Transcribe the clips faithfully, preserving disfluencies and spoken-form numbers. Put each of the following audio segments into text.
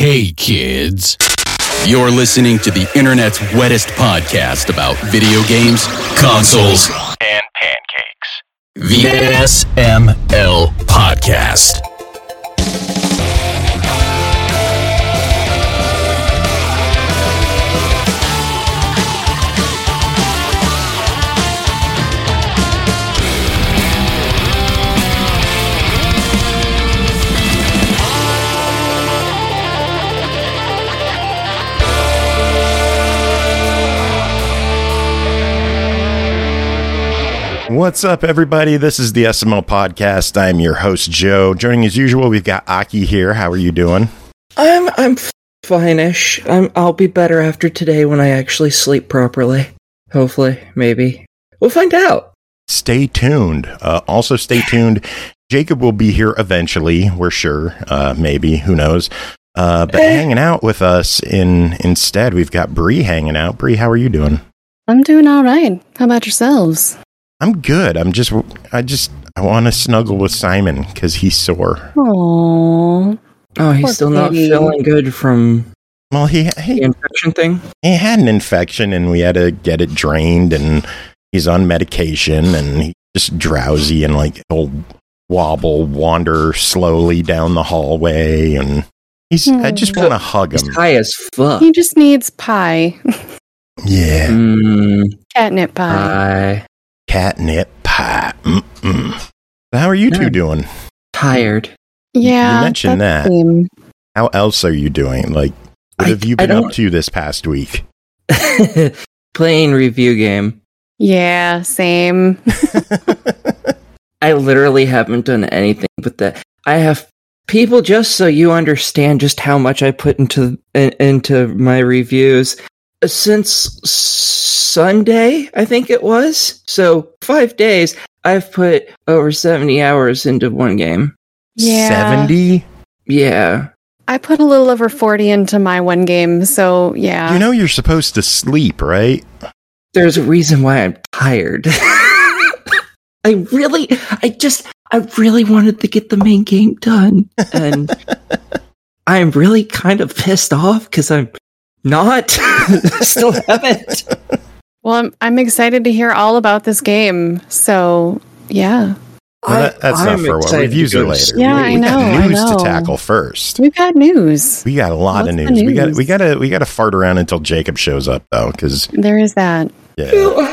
Hey kids, you're listening to the internet's wettest podcast about video games, consoles, and pancakes. The S M L Podcast. What's up, everybody? This is the S M L Podcast. I'm your host, Joe. Joining as usual, we've got Aki here. How are you doing? I'm I'm fine-ish. I'm I'll be better after today when I actually sleep properly. Hopefully, maybe we'll find out. Stay tuned. Uh, also, stay tuned. Jacob will be here eventually. We're sure. Uh, maybe. Who knows? Uh, but Eh. hanging out with us in instead, we've got Bree hanging out. Bree, how are you doing? I'm doing all right. How about yourselves? I'm good. I'm just, I just, I want to snuggle with Simon because he's sore. Aww. Oh, he's Poor still not baby. feeling good from Well, he the he, infection thing. he had an infection and we had to get it drained, and he's on medication and he's just drowsy and like he'll wobble, wander slowly down the hallway, and he's. I just Hmm. want to hug He's him. high as fuck. He just needs pie. Yeah, Mm, Catnip pie. I catnip pie. Mm-mm. How are you two Yeah. doing? tired. Yeah. you mentioned that's that. the same. How else are you doing? Like, what I- have you I been up don't- to this past week? Playing review game. Yeah, same. I literally haven't done anything but that. I have people, just so you understand just how much I put into in, into my reviews, since Sunday, I think it was. So five days, I've put over seventy hours into one game. Yeah. Seventy. Yeah. I put a little over forty into my one game, so yeah. You know you're supposed to sleep, right? There's a reason why I'm tired. I really, I just, I really wanted to get the main game done. And I'm really kind of pissed off because I'm not. Still haven't. Well, I'm, I'm excited to hear all about this game. So, yeah. Well, that, that's not I'm for what excited reviews to are go later. to Yeah, we, I we got know, I news to know. tackle first. We've got news. We got a lot What's of the news. We got news? we got to we got to fart around until Jacob shows up, though, because There is that. yeah,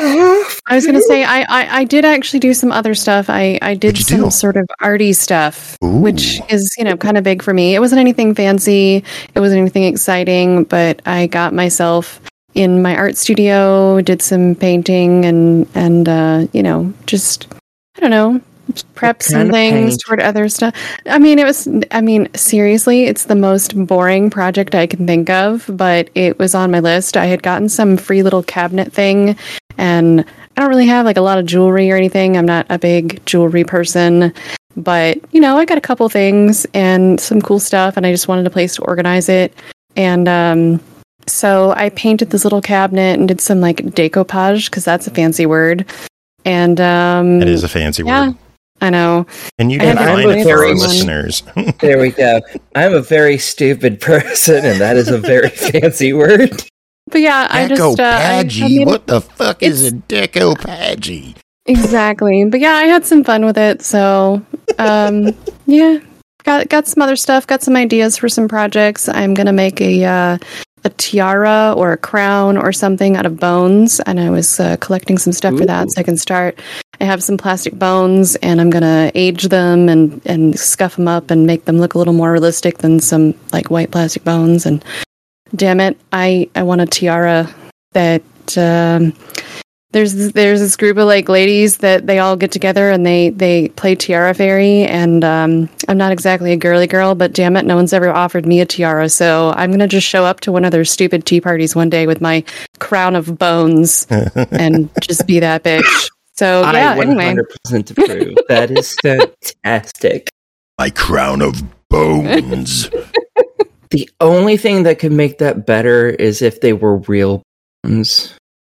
I was going to say, I, I, I did actually do some other stuff. I, I did What'd you some do? sort of arty stuff, Ooh. which is, you know, kind of big for me. It wasn't anything fancy. It wasn't anything exciting, but I got myself in my art studio, did some painting and, and, uh, you know, just, I don't know, prep What some kind of things paint? toward other stuff. I mean, it was, I mean, seriously, it's the most boring project I can think of, but it was on my list. I had gotten some free little cabinet thing, and I don't really have like a lot of jewelry or anything. I'm not a big jewelry person, but you know, I got a couple things and some cool stuff, and I just wanted a place to organize it. And um, so I painted this little cabinet and did some like decoupage, because that's a fancy word. And um, it is a fancy yeah, word. I know. And you I had define to it for our very- listeners. There we go. I'm a very stupid person, and that is a very fancy word. But yeah, I just uh, I, I Decoupage. made- What the fuck is a decoupage? exactly. But yeah, I had some fun with it. So um, yeah, got got some other stuff. Got some ideas for some projects. I'm gonna make a uh, a tiara or a crown or something out of bones, and I was uh, collecting some stuff for that, Ooh. so I can start. I have some plastic bones, and I'm gonna age them and and scuff them up and make them look a little more realistic than some like white plastic bones. And damn it, I I want a tiara that. Um, There's this, there's this group of like ladies that they all get together and they, they play Tiara Fairy, and um, I'm not exactly a girly girl, but damn it, no one's ever offered me a tiara, so I'm gonna just show up to one of their stupid tea parties one day with my crown of bones and just be that bitch. So yeah, I one anyway, hundred percent approve. That is fantastic. My crown of bones. The only thing that could make that better is if they were real bones.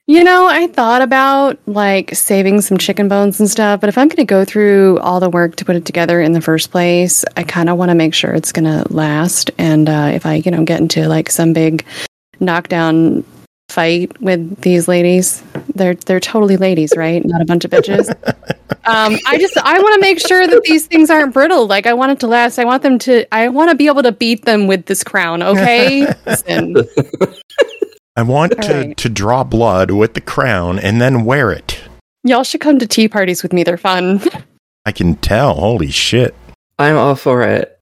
You know, I thought about like saving some chicken bones and stuff, but if I'm going to go through all the work to put it together in the first place, I kind of want to make sure it's going to last. And uh, if I, you know, get into like some big knockdown fight with these ladies, they're they're totally ladies, right? Not a bunch of bitches. Um, I just I want to make sure that these things aren't brittle. Like I want it to last. I want them to. I want to be able to beat them with this crown. Okay. Listen. I want All to, right. to draw blood with the crown and then wear it. Y'all should come to tea parties with me. They're fun. I can tell. Holy shit. I'm all for it.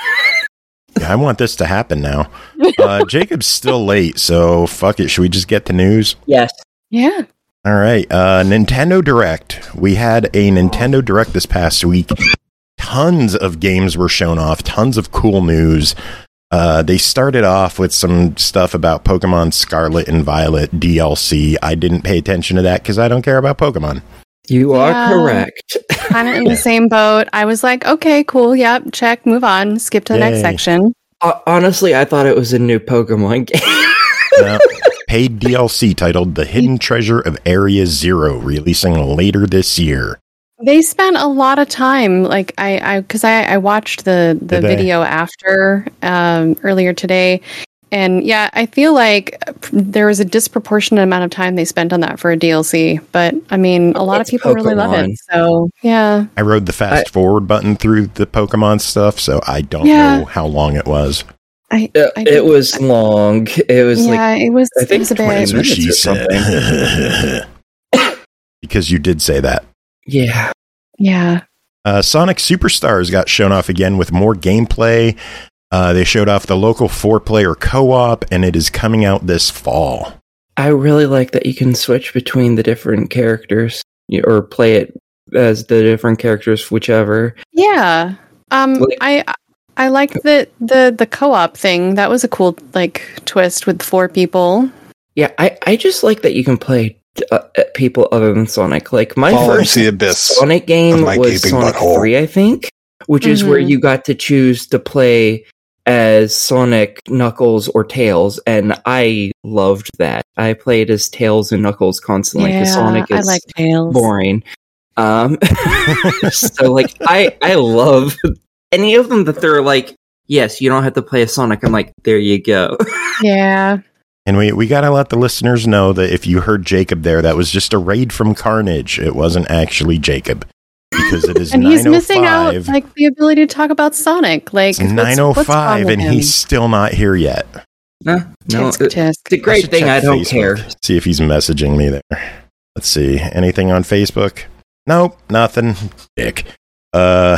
Yeah, I want this to happen now. Uh, Jacob's still late, so fuck it. Should we just get the news? Yes. Yeah. All right. Uh, Nintendo Direct. We had a Nintendo Direct this past week. Tons of games were shown off. Tons of cool news. Uh, they started off with some stuff about Pokemon Scarlet and Violet D L C. I didn't pay attention to that because I don't care about Pokemon. You Yeah. are correct. Kind of in the same boat. I was like, okay, cool. Yep. Check. Move on. Skip to the next Yay. section. Uh, honestly, I thought it was a new Pokemon game. Uh, paid D L C titled The Hidden Treasure of Area Zero, releasing later this year. They spent a lot of time, like I, I, because I, I watched the the Did they? video after um, earlier today, and yeah, I feel like there was a disproportionate amount of time they spent on that for a D L C. But I mean, a lot It's of people really love Pokemon. it. So yeah, I rode the fast I- forward button through the Pokemon stuff, so I don't Yeah. know how long it was. I, It, I it did- was long. It was yeah, like it was. I think it was a twenty bit. That's what she minutes or said. Because you did say that. yeah. Yeah, Uh, Sonic Superstars got shown off again with more gameplay. Uh, they showed off the local four-player co-op, and it is coming out this fall. I really like that you can switch between the different characters you- or play it as the different characters, whichever. yeah. Um, Like- I I liked the the the co-op thing. That was a cool like twist with four people. Yeah, I, I just like that you can play uh, at people other than Sonic. Like my Fall first into the abyss Sonic game of my was gaping Sonic butthole. three, I think, which is where Mhm. you got to choose to play as Sonic, Knuckles, or Tails, and I loved that. I played as Tails and Knuckles constantly because yeah, Sonic I is like Tails. boring. Um, so like I I love any of them that they're like, yes, you don't have to play as Sonic. I'm like, there you go. Yeah. And we, we got to let the listeners know that if you heard Jacob there, that was just a raid from Carnage. It wasn't actually Jacob. Because it is And he's missing out nine oh five. like the ability to talk about Sonic. Like It's what's- nine oh what's wrong five, with and him? he's still not here yet. no, no, Tisk, it- tisk. it's a I great should thing. check I don't Facebook, care. See if he's messaging me there. Let's see. Anything on Facebook? Nope, nothing. Dick. Uh,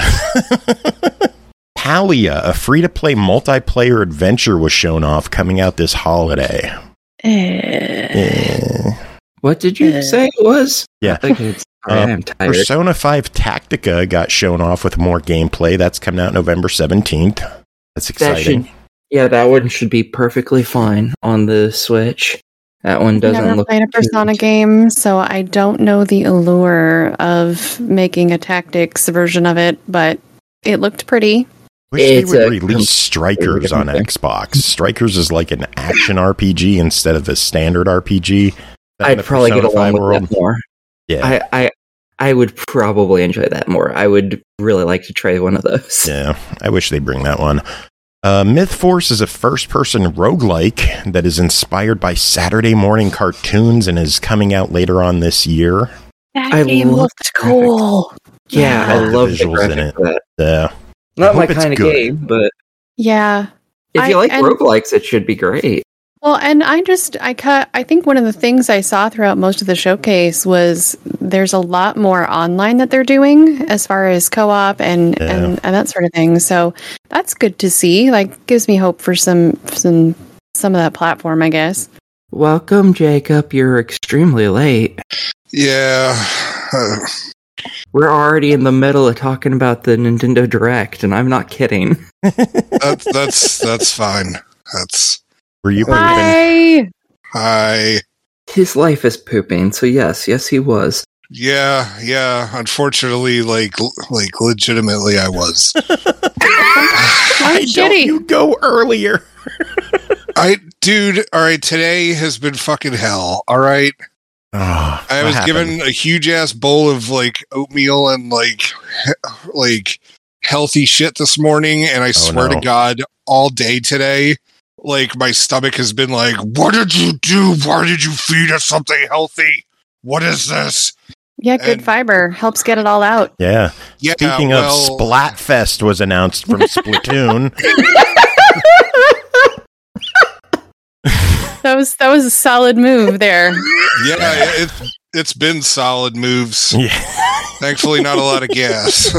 Palia, a free-to-play multiplayer adventure, was shown off coming out this holiday. Eh. Eh. What did you Uh, say it was? Yeah. Okay, it's- I Uh, am tired. Persona five Tactica got shown off with more gameplay. That's coming out November seventeenth. That's That exciting. should, yeah, that one should be perfectly fine on the Switch. That one I've doesn't never look played a too- Persona game, so I don't know the allure of making a tactics version of it, but it looked pretty. Wish It's they a would release Strikers on different Xbox. Strikers is like an action R P G instead of a standard R P G. Set in I'd the probably get Persona along five with world. that more. Yeah, I, I I would probably enjoy that more. I would really like to try one of those. yeah. I wish they'd bring that one. Uh, Myth Force is a first-person roguelike that is inspired by Saturday morning cartoons and is coming out later on this year. That I game love looked the graphics. cool. Yeah, I Love the love the visuals in graphics it. of that. Yeah, I Not my hope it's kind of good. game, but Yeah. if you I- like and- roguelikes, it should be great. Well, and I just I cut I think one of the things I saw throughout most of the showcase was there's a lot more online that they're doing as far as co-op and Yeah. and, and that sort of thing. So that's good to see. Like gives me hope for some some some of that platform, I guess. Welcome, Jacob. You're extremely late. Yeah. Uh, We're already in the middle of talking about the Nintendo Direct, and I'm not kidding. that's that's that's fine. That's were you pooping? Hi. I His life is pooping, so yes, yes, he was. yeah, yeah. Unfortunately, like l- like legitimately I was. Why don't shitty. you go earlier? I dude, all right, today has been fucking hell. All right. Oh, I what was happened? given a huge ass bowl of like oatmeal and like he- like healthy shit this morning, and I swear no. to God, all day today, like my stomach has been like, "What did you do? Why did you feed us something healthy? What is this?" Yeah, good And- fiber helps get it all out. Yeah. Yeah, Speaking well, of, Splatfest was announced from Splatoon. That was that was a solid move there. yeah, it's it's been solid moves. Yeah. Thankfully, not a lot of gas.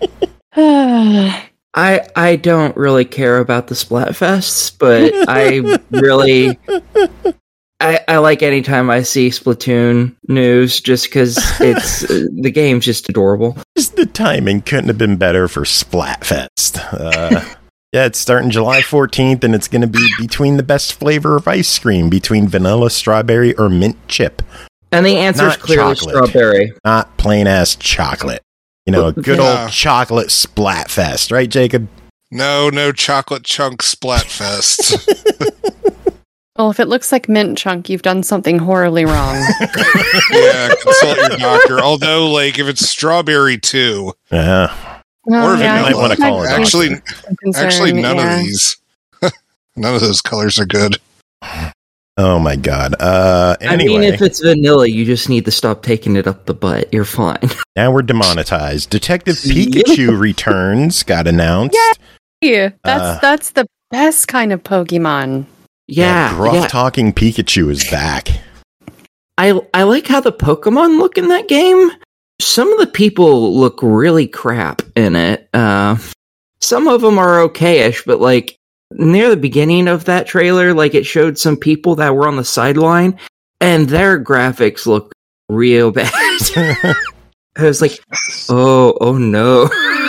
I I don't really care about the Splatfests, but I really I I like anytime I see Splatoon news just because it's uh, the game's just adorable. Just the timing couldn't have been better for Splatfest. Uh, yeah, it's starting July fourteenth, and it's going to be between the best flavor of ice cream, between vanilla, strawberry, or mint chip. And the answer is Not clearly chocolate. strawberry. Not plain ass chocolate. You know, a good Yeah. old chocolate Splatfest, right, Jacob? No, no chocolate chunk Splatfest. Well, if it looks like mint chunk, you've done something horribly wrong. Yeah, consult your doctor. Although, like, if it's strawberry too, Yeah. Or you might wanna call it off. actually, Concern, actually, none yeah. of these, none of those colors are good. Oh my god. Uh, anyway, I mean, if it's vanilla, you just need to stop taking it up the butt. You're fine. now we're demonetized. Detective Pikachu returns. Got announced. Yeah, that's Uh, that's the best kind of Pokemon. Yeah, gruff yeah. talking Pikachu is back. I I like how the Pokemon look in that game. Some of the people look really crap in it. Uh, some of them are okay-ish, but like near the beginning of that trailer, like it showed some people that were on the sideline, and their graphics look real bad. I was like, oh, oh no.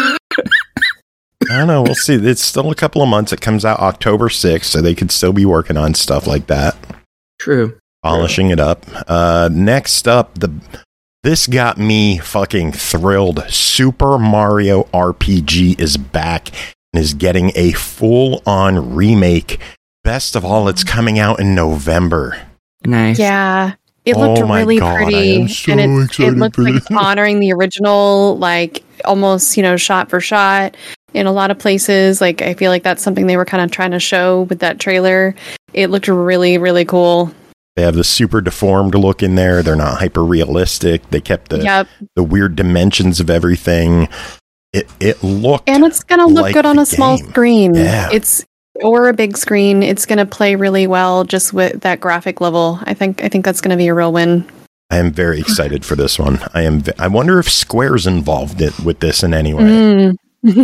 I don't know. We'll see. It's still a couple of months. It comes out October sixth, so they could still be working on stuff like that, True. polishing it up. Uh, next up, the this got me fucking thrilled. Super Mario R P G is back and is getting a full-on remake. Best of all, it's coming out in November. Nice. Yeah, it Oh looked my really God, I pretty, am so and it it excited looked for like this. it's honoring the original, like almost you know shot for shot. In a lot of places, like I feel like that's something they were kind of trying to show with that trailer. It looked really, really cool. They have the super deformed look in there. They're not hyper realistic. They kept the Yep, the weird dimensions of everything. It it looked and it's gonna look like good on the a small game. screen. Yeah. It's or a big screen. It's gonna play really well just with that graphic level. I think I think that's gonna be a real win. I am very excited for this one. I am. v- I wonder if Square's involved it with this in any way, Mm.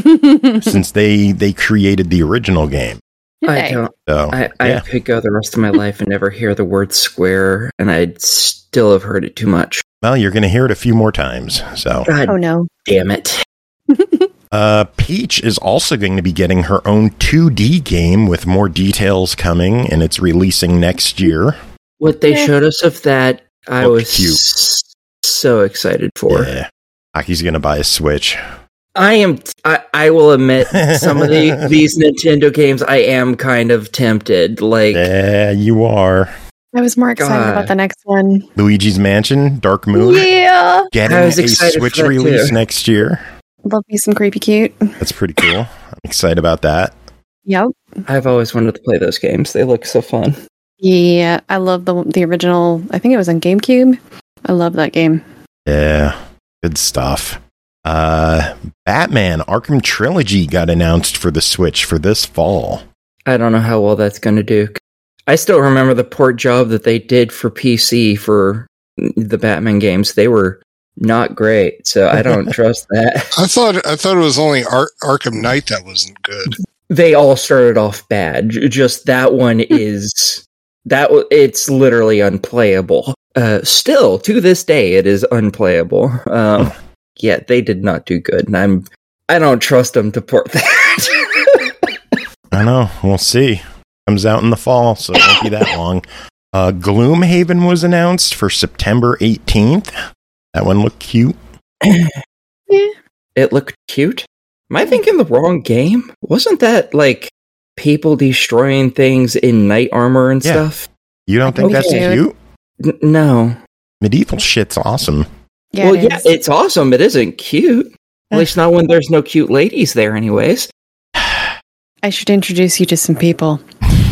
since they they created the original game. I Hey. don't. So I, I yeah, could go the rest of my life and never hear the word square, and I'd still have heard it too much. well, you're going to hear it a few more times. So, God Oh no. damn it. uh, Peach is also going to be getting her own two D game with more details coming, and it's releasing next year. What they Yeah. showed us of that, I Looked was cute. s- so excited for. Yeah, Aki's going to buy a Switch. I am. I, I will admit, some of the, these Nintendo games, I am kind of tempted. Like, Yeah, you are. I was more excited God. about the next one. Luigi's Mansion, Dark Moon, Yeah. getting I was a excited for Switch that release too. next year. Love me some creepy cute. That's pretty cool. I'm excited about that. Yep. I've always wanted to play those games. They look so fun. Yeah, I love the the original. I think it was on GameCube. I love that game. Yeah, good stuff. Uh, Batman Arkham Trilogy got announced for the Switch for this fall. I don't know how well that's going to do. I still remember the port job that they did for P C for the Batman games. They were not great, so I don't trust that. I thought I thought it was only Ar- Arkham Knight that wasn't good. They all started off bad. J- Just that one is that w- it's literally unplayable. Uh, still to this day, it is unplayable. Um, yeah, they did not do good, and I'm I don't trust them to port that. I know. We'll see. Comes out in the fall, so it won't be that long. Uh, Gloomhaven was announced for September eighteenth. That one looked cute. It looked cute. Am I thinking the wrong game? Wasn't that like people destroying things in knight armor and Yeah. stuff? You don't think Me that's too. cute? N- no. Medieval shit's awesome. Yeah, well, it yeah, is. it's awesome. It isn't cute. At least not when there's no cute ladies there, anyways. I should introduce you to some people.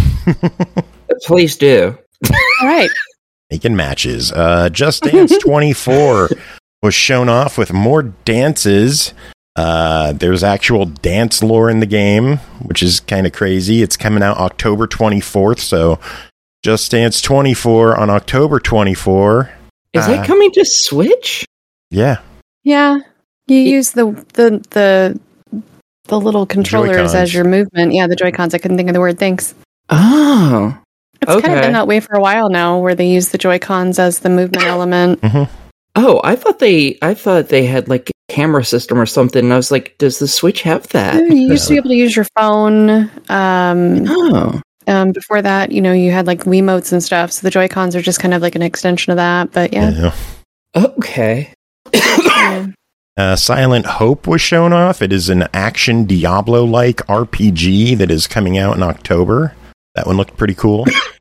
Please do. All right. Making matches. Uh, Just Dance twenty-four was shown off with more dances. Uh, there's actual dance lore in the game, which is kind of crazy. It's coming out October twenty-fourth, so Just Dance twenty-four on October twenty-fourth. Is Uh, that coming to Switch? Yeah. Yeah. You use the the the the little controllers Joy-Cons. as your movement. Yeah, the Joy-Cons. I couldn't think of the word. Thanks. Oh. It's kind of Okay. been that way for a while now, where they use the Joy-Cons as the movement element. Oh, I thought they I thought they had like a camera system or something, and I was like, does the Switch have that? Yeah, you used to be able to use your phone. Um, Oh. um, before that, you know, you had like Wiimotes and stuff. So the Joy-Cons are just kind of like an extension of that. But yeah. Yeah. Okay. yeah. Uh, Silent Hope was shown off. It is an action Diablo-like R P G that is coming out in October. That one looked pretty cool.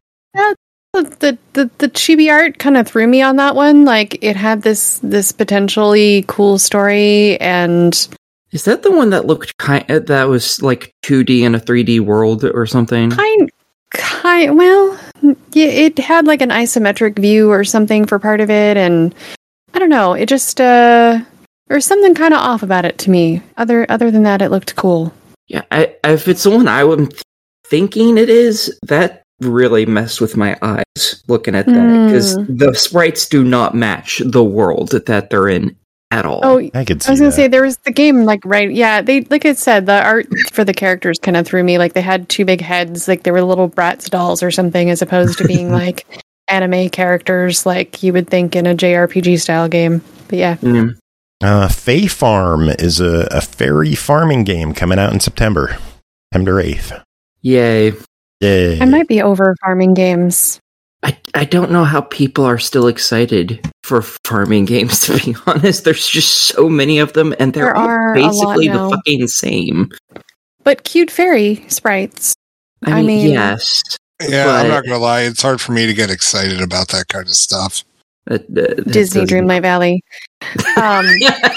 The, the the chibi art kind of threw me on that one. Like it had this this potentially cool story, and Is that the one that looked kind that was like two D in a three D world or something? kind kind well, yeah, it had like an isometric view or something for part of it, and I don't know. It just uh, there was something kind of off about it to me. Other other than that, it looked cool. Yeah, I, if it's the one I'm thinking it is, that really messed with my eyes looking at that, because Mm. the sprites do not match the world that they're in at all. Oh, I could see I was gonna that. say there was the game, like right, yeah. They like I said, the art for the characters kind of threw me. Like they had two big heads, like they were little Bratz dolls or something, as opposed to being like anime characters, like you would think in a J R P G style game. But yeah, Mm. Uh, Fae Farm is a, a fairy farming game coming out in September. September eighth. Yay. Yeah. I might be over farming games. I, I don't know how people are still excited for farming games, to be honest. There's just so many of them, and they're There all are a lot basically the now. fucking same. But cute fairy sprites. I I mean, mean- yes. Yeah, I'm But- not gonna lie. It's hard for me to get excited about that kind of stuff. That- that- that Disney doesn't- Dreamlight Valley. Um,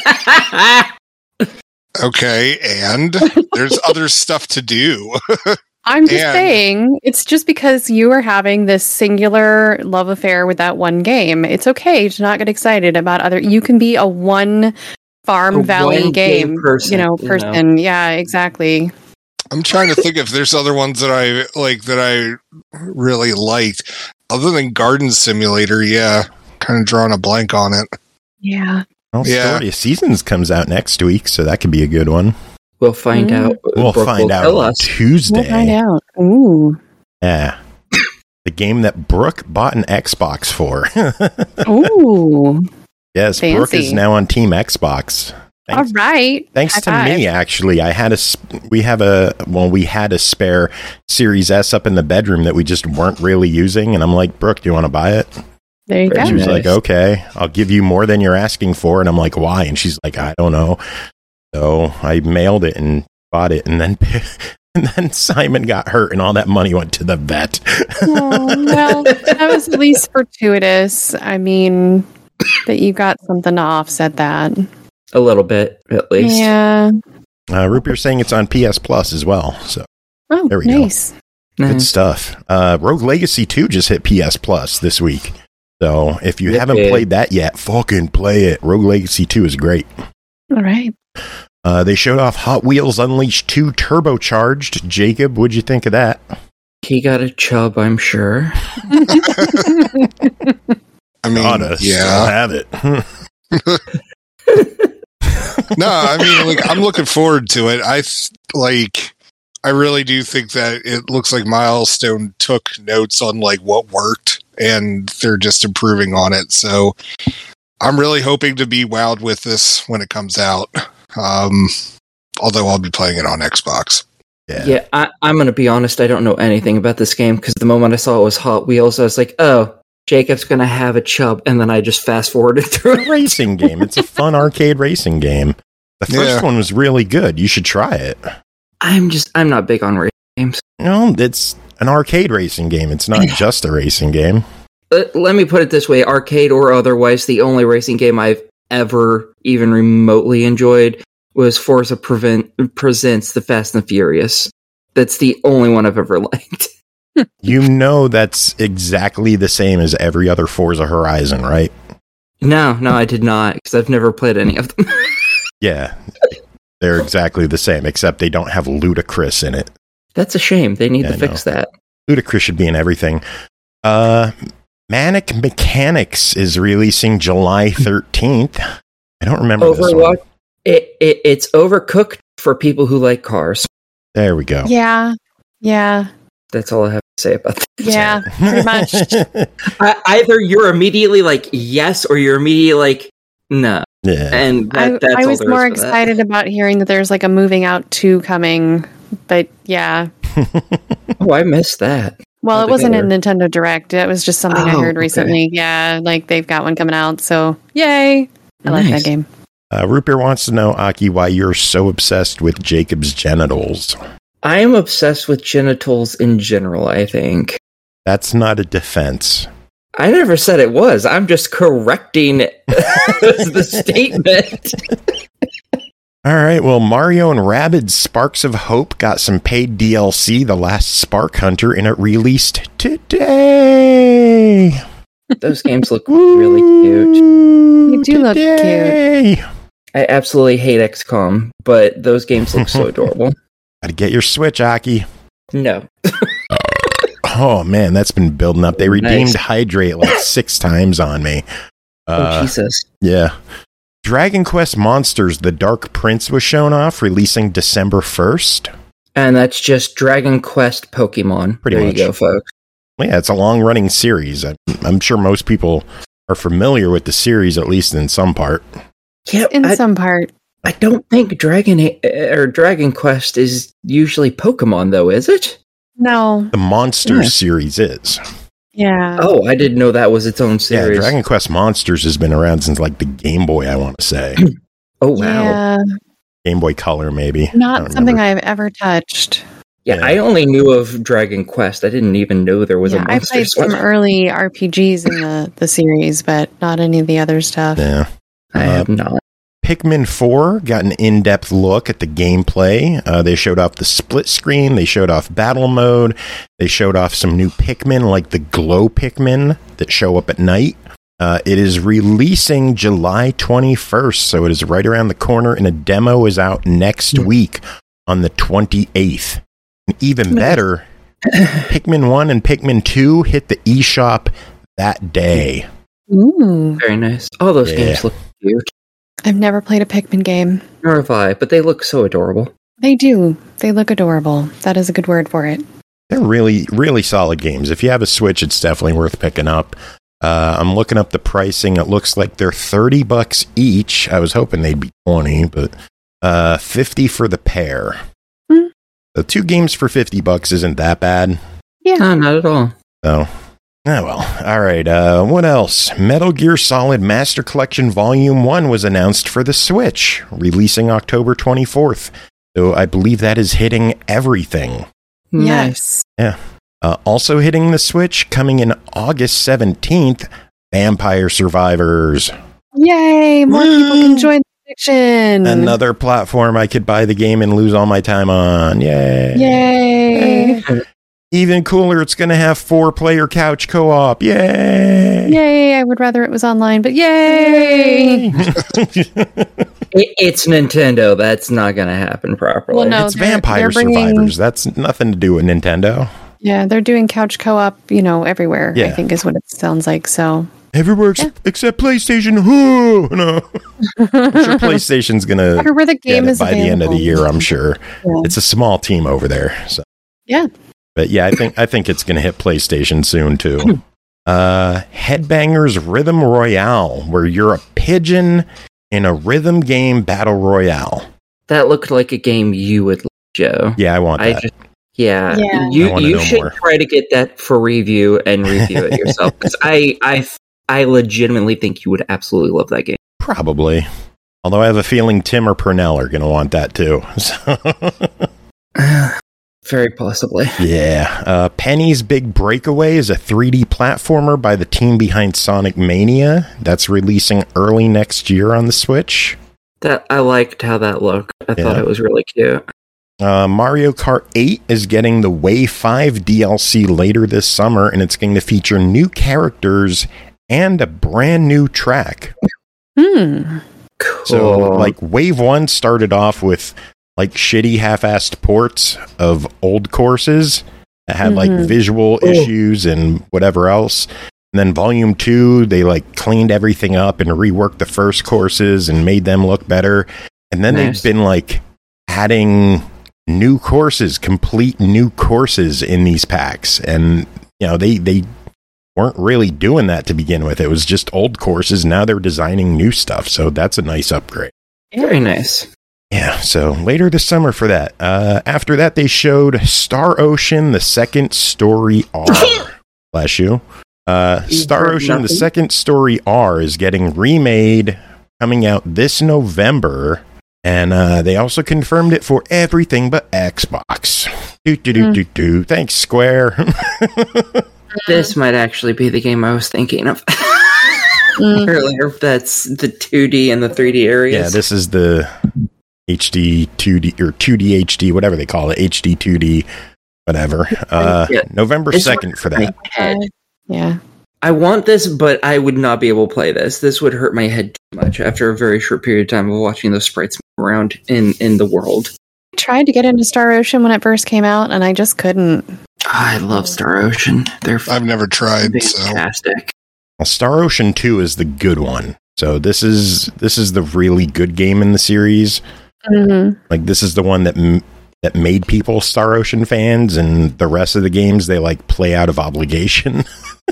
Okay, and there's other stuff to do. I'm just And- saying, it's just because you are having this singular love affair with that one game. It's okay to not get excited about other. You can be a one Farm A Valley one game game, person, you know, you know. person. Yeah, exactly. I'm trying to think if there's other ones that I like that I really liked, other than Garden Simulator. Yeah, kind of drawing a blank on it. Yeah. Well, Yeah. Story of Seasons comes out next week, so that could be a good one. We'll find Mm. out. We'll Brooke find will out tell on us. Tuesday. We'll find out. Ooh. Yeah. The game that Brooke bought an Xbox for. Ooh. Yes, Brooke is Fancy. now on Team Xbox. All Thanks, right. thanks High to five. me, actually. I had a, sp- we have a, well, we had a spare Series S up in the bedroom that we just weren't really using. And I'm like, Brooke, do you want to buy it? There you Very And she go. was nice. like, okay, I'll give you more than you're asking for. And I'm like, why? And she's like, I don't know. So I mailed it and bought it. And then, and then Simon got hurt and all that money went to the vet. Oh, well, that was at least fortuitous. I mean, that you got something to offset that. A little bit, at least. Yeah. Uh, Rupert's saying it's on P S Plus as well. So Oh, There we go. nice. good Nice. stuff. Uh, Rogue Legacy two just hit P S Plus this week. So if you Yep, haven't it- played that yet, fucking play it. Rogue Legacy two is great. All right. Uh, they showed off Hot Wheels Unleashed two Turbocharged. Jacob, what'd you think of that? He got a chub, I'm sure. I mean, Gotta still yeah. have it. No, I mean, like, I'm looking forward to it. I th- like, I really do think that it looks like Milestone took notes on like what worked, and they're just improving on it. So, I'm really hoping to be wowed with this when it comes out. Um, although I'll be playing it on Xbox. Yeah. Yeah, I, I'm going to be honest. I don't know anything about this game because the moment I saw it was Hot Wheels, I was like, oh, Jacob's going to have a chub. And then I just fast forwarded through It's a it. racing game. It's a fun arcade racing game. The first Yeah. one was really good. You should try it. I'm just, I'm not big on racing games. No, it's an arcade racing game. It's not just a racing game. uh, let me put it this way: arcade or otherwise, the only racing game I've ever even remotely enjoyed was Forza Prevent- Presents The Fast and Furious. That's the only one I've ever liked. You know that's exactly the same as every other Forza Horizon, right? No, no, I did not, because I've never played any of them. Yeah, they're exactly the same, except they don't have Ludacris in it. That's a shame. They need Yeah, to fix no. that. Ludacris should be in everything. Uh, Manic Mechanics is releasing July thirteenth. I don't remember this one. Overwatch. It, it it's overcooked for people who like cars. There we go. Yeah. Yeah. That's all I have to say about that. Yeah. Pretty much. I, either you're immediately like yes, or you're immediately like no. Yeah. And that, I, that's I all was there is more for that. excited about hearing that there's like a Moving Out two coming, but yeah. Oh, I missed that. Well, it wasn't a Altogether. Nintendo Direct. It was just something I Oh, heard okay. recently. Yeah, like they've got one coming out. So yay! I like Nice. that game. Uh, Rupert wants to know, Aki, why you're so obsessed with Jacob's genitals. I am obsessed with genitals in general, I think. That's not a defense. I never said it was. I'm just correcting the statement. All right, well, Mario and Rabbids Sparks of Hope got some paid D L C, The Last Spark Hunter, and it released today. Those games look really cute. They do look cute. I absolutely hate X COM, but those games look so adorable. Gotta get your Switch, Aki. No. Oh, man, that's been building up. They redeemed Nice. Hydrate like six times on me. Oh, Uh, Jesus. yeah. Dragon Quest Monsters, The Dark Prince was shown off, releasing December first. And that's just Dragon Quest Pokemon. Pretty there much. you go, folks. Yeah, it's a long-running series. I'm, I'm sure most people are familiar with the series, at least in some part. Yeah, In I, some part. I don't think Dragon A- or Dragon Quest is usually Pokemon, though, is it? No. The Monsters Yeah. series is. Yeah. Oh, I didn't know that was its own Yeah, series. Dragon Quest Monsters has been around since like the Game Boy, I want to say. oh, wow. Yeah, Yeah. Game Boy Color, maybe. I Not don't something remember. I've ever touched. Yeah. I only knew of Dragon Quest. I didn't even know there was Yeah, a I played Monsters some one. early R P Gs in the, the series, but not any of the other stuff. Yeah. I have not. Pikmin four got an in-depth look at the gameplay. Uh, they showed off the split screen. They showed off battle mode. They showed off some new Pikmin, like the glow Pikmin that show up at night. Uh, it is releasing July twenty-first, so it is right around the corner, and a demo is out next week on the twenty-eighth. And even better, Pikmin one and Pikmin two hit the eShop that day. Ooh. Very nice. All those Yeah. games look cute. I've never played a Pikmin game. Nor have I, but they look so adorable. They do. They look adorable. That is a good word for it. They're really, really solid games. If you have a Switch, it's definitely worth picking up. Uh, I'm looking up the pricing. It looks like they're thirty bucks each. I was hoping they'd be twenty, but uh, fifty for the pair. Hmm. So two games for fifty bucks isn't that bad. No, not at all. So, oh well. All right. Uh, what else? Metal Gear Solid Master Collection Volume one was announced for the Switch, releasing October twenty-fourth. So I believe that is hitting everything. Nice. Yes. Uh, also hitting the Switch, coming in August seventeenth, Vampire Survivors. Yay! More people can join the fiction. Another platform I could buy the game and lose all my time on. Yay. Yay! Even cooler, it's going to have four-player couch co-op. Yay. Yay! I would rather it was online, but yay! It, it's Nintendo. That's not going to happen properly. Well, no. It's they're- Vampire they're bringing- Survivors. That's nothing to do with Nintendo. Yeah, they're doing couch co-op, you know, everywhere. I Yeah. think is what it sounds like. So Everywhere ex- Yeah. except PlayStation. Whoo! No. I'm sure PlayStation's going to everywhere the get game it is by the end of the available. year, I'm sure. Yeah. It's a small team over there. So. Yeah. But yeah, I think I think it's going to hit PlayStation soon too. Uh, Headbangers Rhythm Royale, where you're a pigeon in a rhythm game battle royale. That looked like a game you would like, Joe. Yeah, I want I that. just, yeah, Yeah. I you wanna you know should more. try to get that for review and review it yourself because I I I legitimately think you would absolutely love that game. Probably. Although I have a feeling Tim or Purnell are going to want that too. So Very possibly. Yeah. Uh, Penny's Big Breakaway is a three D platformer by the team behind Sonic Mania. That's releasing early next year on the Switch. That I liked how that looked. I Yeah. thought it was really cute. Uh, Mario Kart eight is getting the Wave five D L C later this summer, and it's going to feature new characters and a brand new track. Hmm. Cool. So, like, Wave one started off with, like, shitty half-assed ports of old courses that had, like, Mhm. visual Oh. issues and whatever else. And then Volume two, they, like, cleaned everything up and reworked the first courses and made them look better. And then Nice. they've been, like, adding new courses, complete new courses in these packs. And, you know, they, they weren't really doing that to begin with. It was just old courses. Now they're designing new stuff. So that's a nice upgrade. Very nice. Yeah, so later this summer for that. Uh, after that, they showed Star Ocean, the second story R. Bless you. Uh, You Star heard Ocean, the nothing? second story R, is getting remade, coming out this November. And uh, they also confirmed it for everything but Xbox. Do, do, do, Mm. do, do. Thanks, Square. This might actually be the game I was thinking of Mm. earlier. That's the two D and the three D areas. Yeah, this is the H D two D or two D H D, whatever they call it, H D two D, whatever. Uh, Yeah. November This second for my that. head. Yeah. I want this, but I would not be able to play this. This would hurt my head too much after a very short period of time of watching the sprites move around in, in the world. I tried to get into Star Ocean when it first came out, and I just couldn't. I love Star Ocean. They're I've never tried, so fantastic. Well, Star Ocean two is the good one. So this is this is the really good game in the series. Mm-hmm. Like this is the one that m- that made people Star Ocean fans, and the rest of the games they like play out of obligation.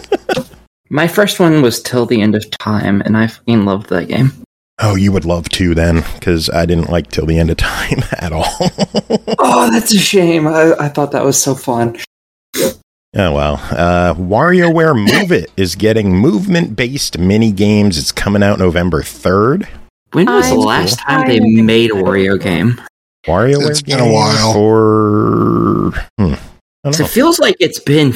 My first one was Till the End of Time, and I fucking loved that game. Oh, you would love to then, because I didn't like Till the End of Time at all. Oh, that's a shame. I, I thought that was so fun. Oh well. Uh, WarioWare Move It is getting movement-based mini games. It's coming out November third. When was the I'm last time they tired. made a Wario game? WarioWare It's been a game while. for. Hmm, I don't So know. it feels like it's been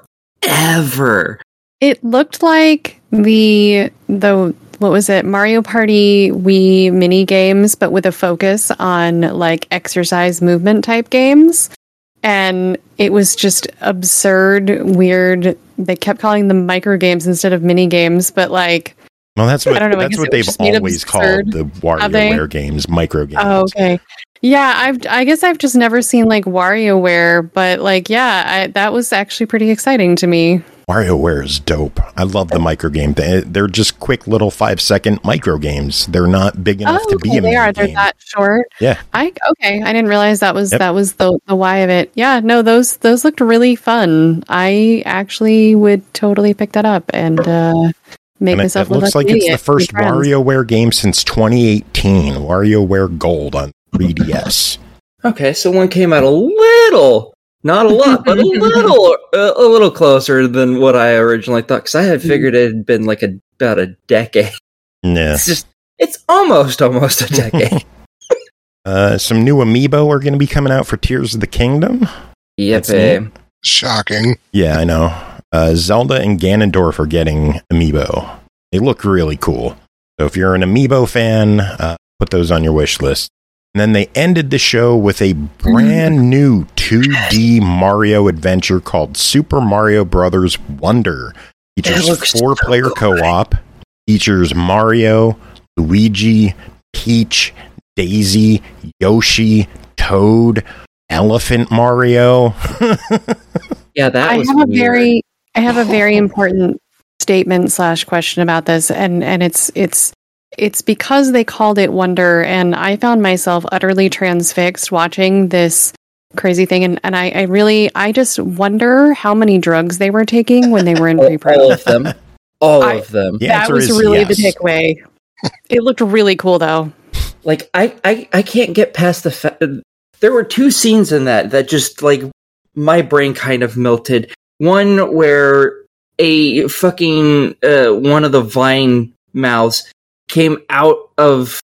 forever. It looked like the the what was it Mario Party Wii mini games, but with a focus on like exercise movement type games, and it was just absurd, weird. They kept calling them micro games instead of mini games, but like, Well, that's what I don't know, I that's guess what it they've just made always absurd. called the Have they? WarioWare games, micro games. oh, okay, yeah, I've I guess I've just never seen like WarioWare, but like, yeah, I, that was actually pretty exciting to me. WarioWare is dope. I love the micro game. They- They're just quick little five second micro games. They're not big enough Oh, to be okay, a they mini are. They're game. that short. Yeah. I okay. I didn't realize that was Yep. that was the the why of it. Yeah. No, those those looked really fun. I actually would totally pick that up and uh, make And it, myself it look looks like like an it's the idiot first with friends. WarioWare game since twenty eighteen. WarioWare Gold on three D S. Okay, so one came out a little, not a lot, but a little, uh, a little closer than what I originally thought. Because I had figured it had been like a, about a decade. Yeah. It's just, it's almost, almost a decade. Uh, some new amiibo are going to be coming out for Tears of the Kingdom. Yep. That's neat. shocking. Yeah, I know. Uh, Zelda and Ganondorf are getting amiibo. They look really cool. So if you're an amiibo fan, uh, put those on your wish list. And then they ended the show with a brand new two D Mario adventure called Super Mario Brothers Wonder. It Features looks so four-player good. co-op. Features Mario, Luigi, Peach, Daisy, Yoshi, Toad, Elephant Mario. Yeah, that I was have a weird. very I have a very important statement slash question about this, and and it's it's it's because they called it Wonder, and I found myself utterly transfixed watching this crazy thing, and, and I, I really I just wonder how many drugs they were taking when they were in all, pre-pro. all of them. All I- of them. The That answer was is really the yes. takeaway. It looked really cool though. Like I, I, I can't get past the fact there were two scenes in that that just like my brain kind of melted. One where a fucking uh, one of the vine mouths came out of a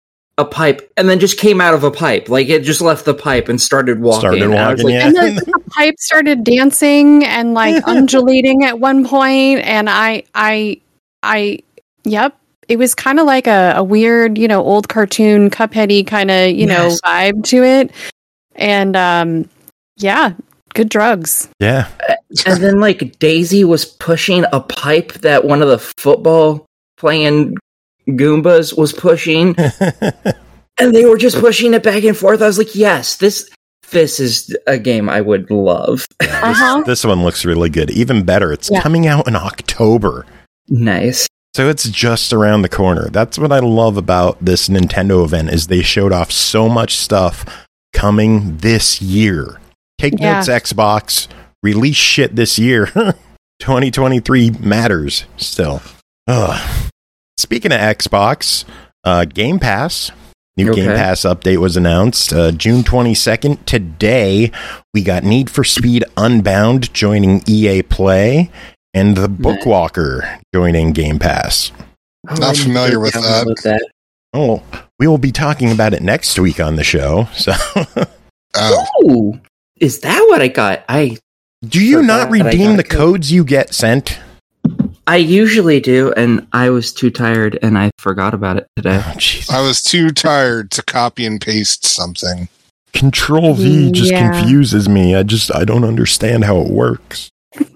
a pipe and then just came out of a pipe. Like it just left the pipe and started walking. Started And I was walking, like, yeah. And then the pipe started dancing and like undulating at one point, and I, I, I, yep, it was kind of like a, a weird, you know, old cartoon Cupheady kind of, you Yes. know, vibe to it, and um, yeah, good drugs. Yeah. And then like Daisy was pushing a pipe that one of the football playing Goombas was pushing, and they were just pushing it back and forth. I was like, yes, this this is a game I would love. Uh-huh. This one looks really good. Even better, it's Yeah. coming out in October. Nice. So it's just around the corner. That's what I love about this Nintendo event is they showed off so much stuff coming this year. Take Yeah. notes, Xbox. Release shit this year. twenty twenty-three matters still. Ugh. Speaking of Xbox, uh, Game Pass. New Okay. Game Pass update was announced uh, June twenty-second. Today, we got Need for Speed Unbound joining E A Play and The Bookwalker joining Game Pass. Oh, Not I familiar with didn't that. download that. Oh, we will be talking about it next week on the show. So, Oh, Ooh, is that what I got? I do you Forgot not that I redeem got the a code. codes you get sent? I usually do, and I was too tired and I forgot about it today. Oh, jeez. I was too tired to copy and paste something. Control V just Yeah. confuses me. I just I don't understand how it works.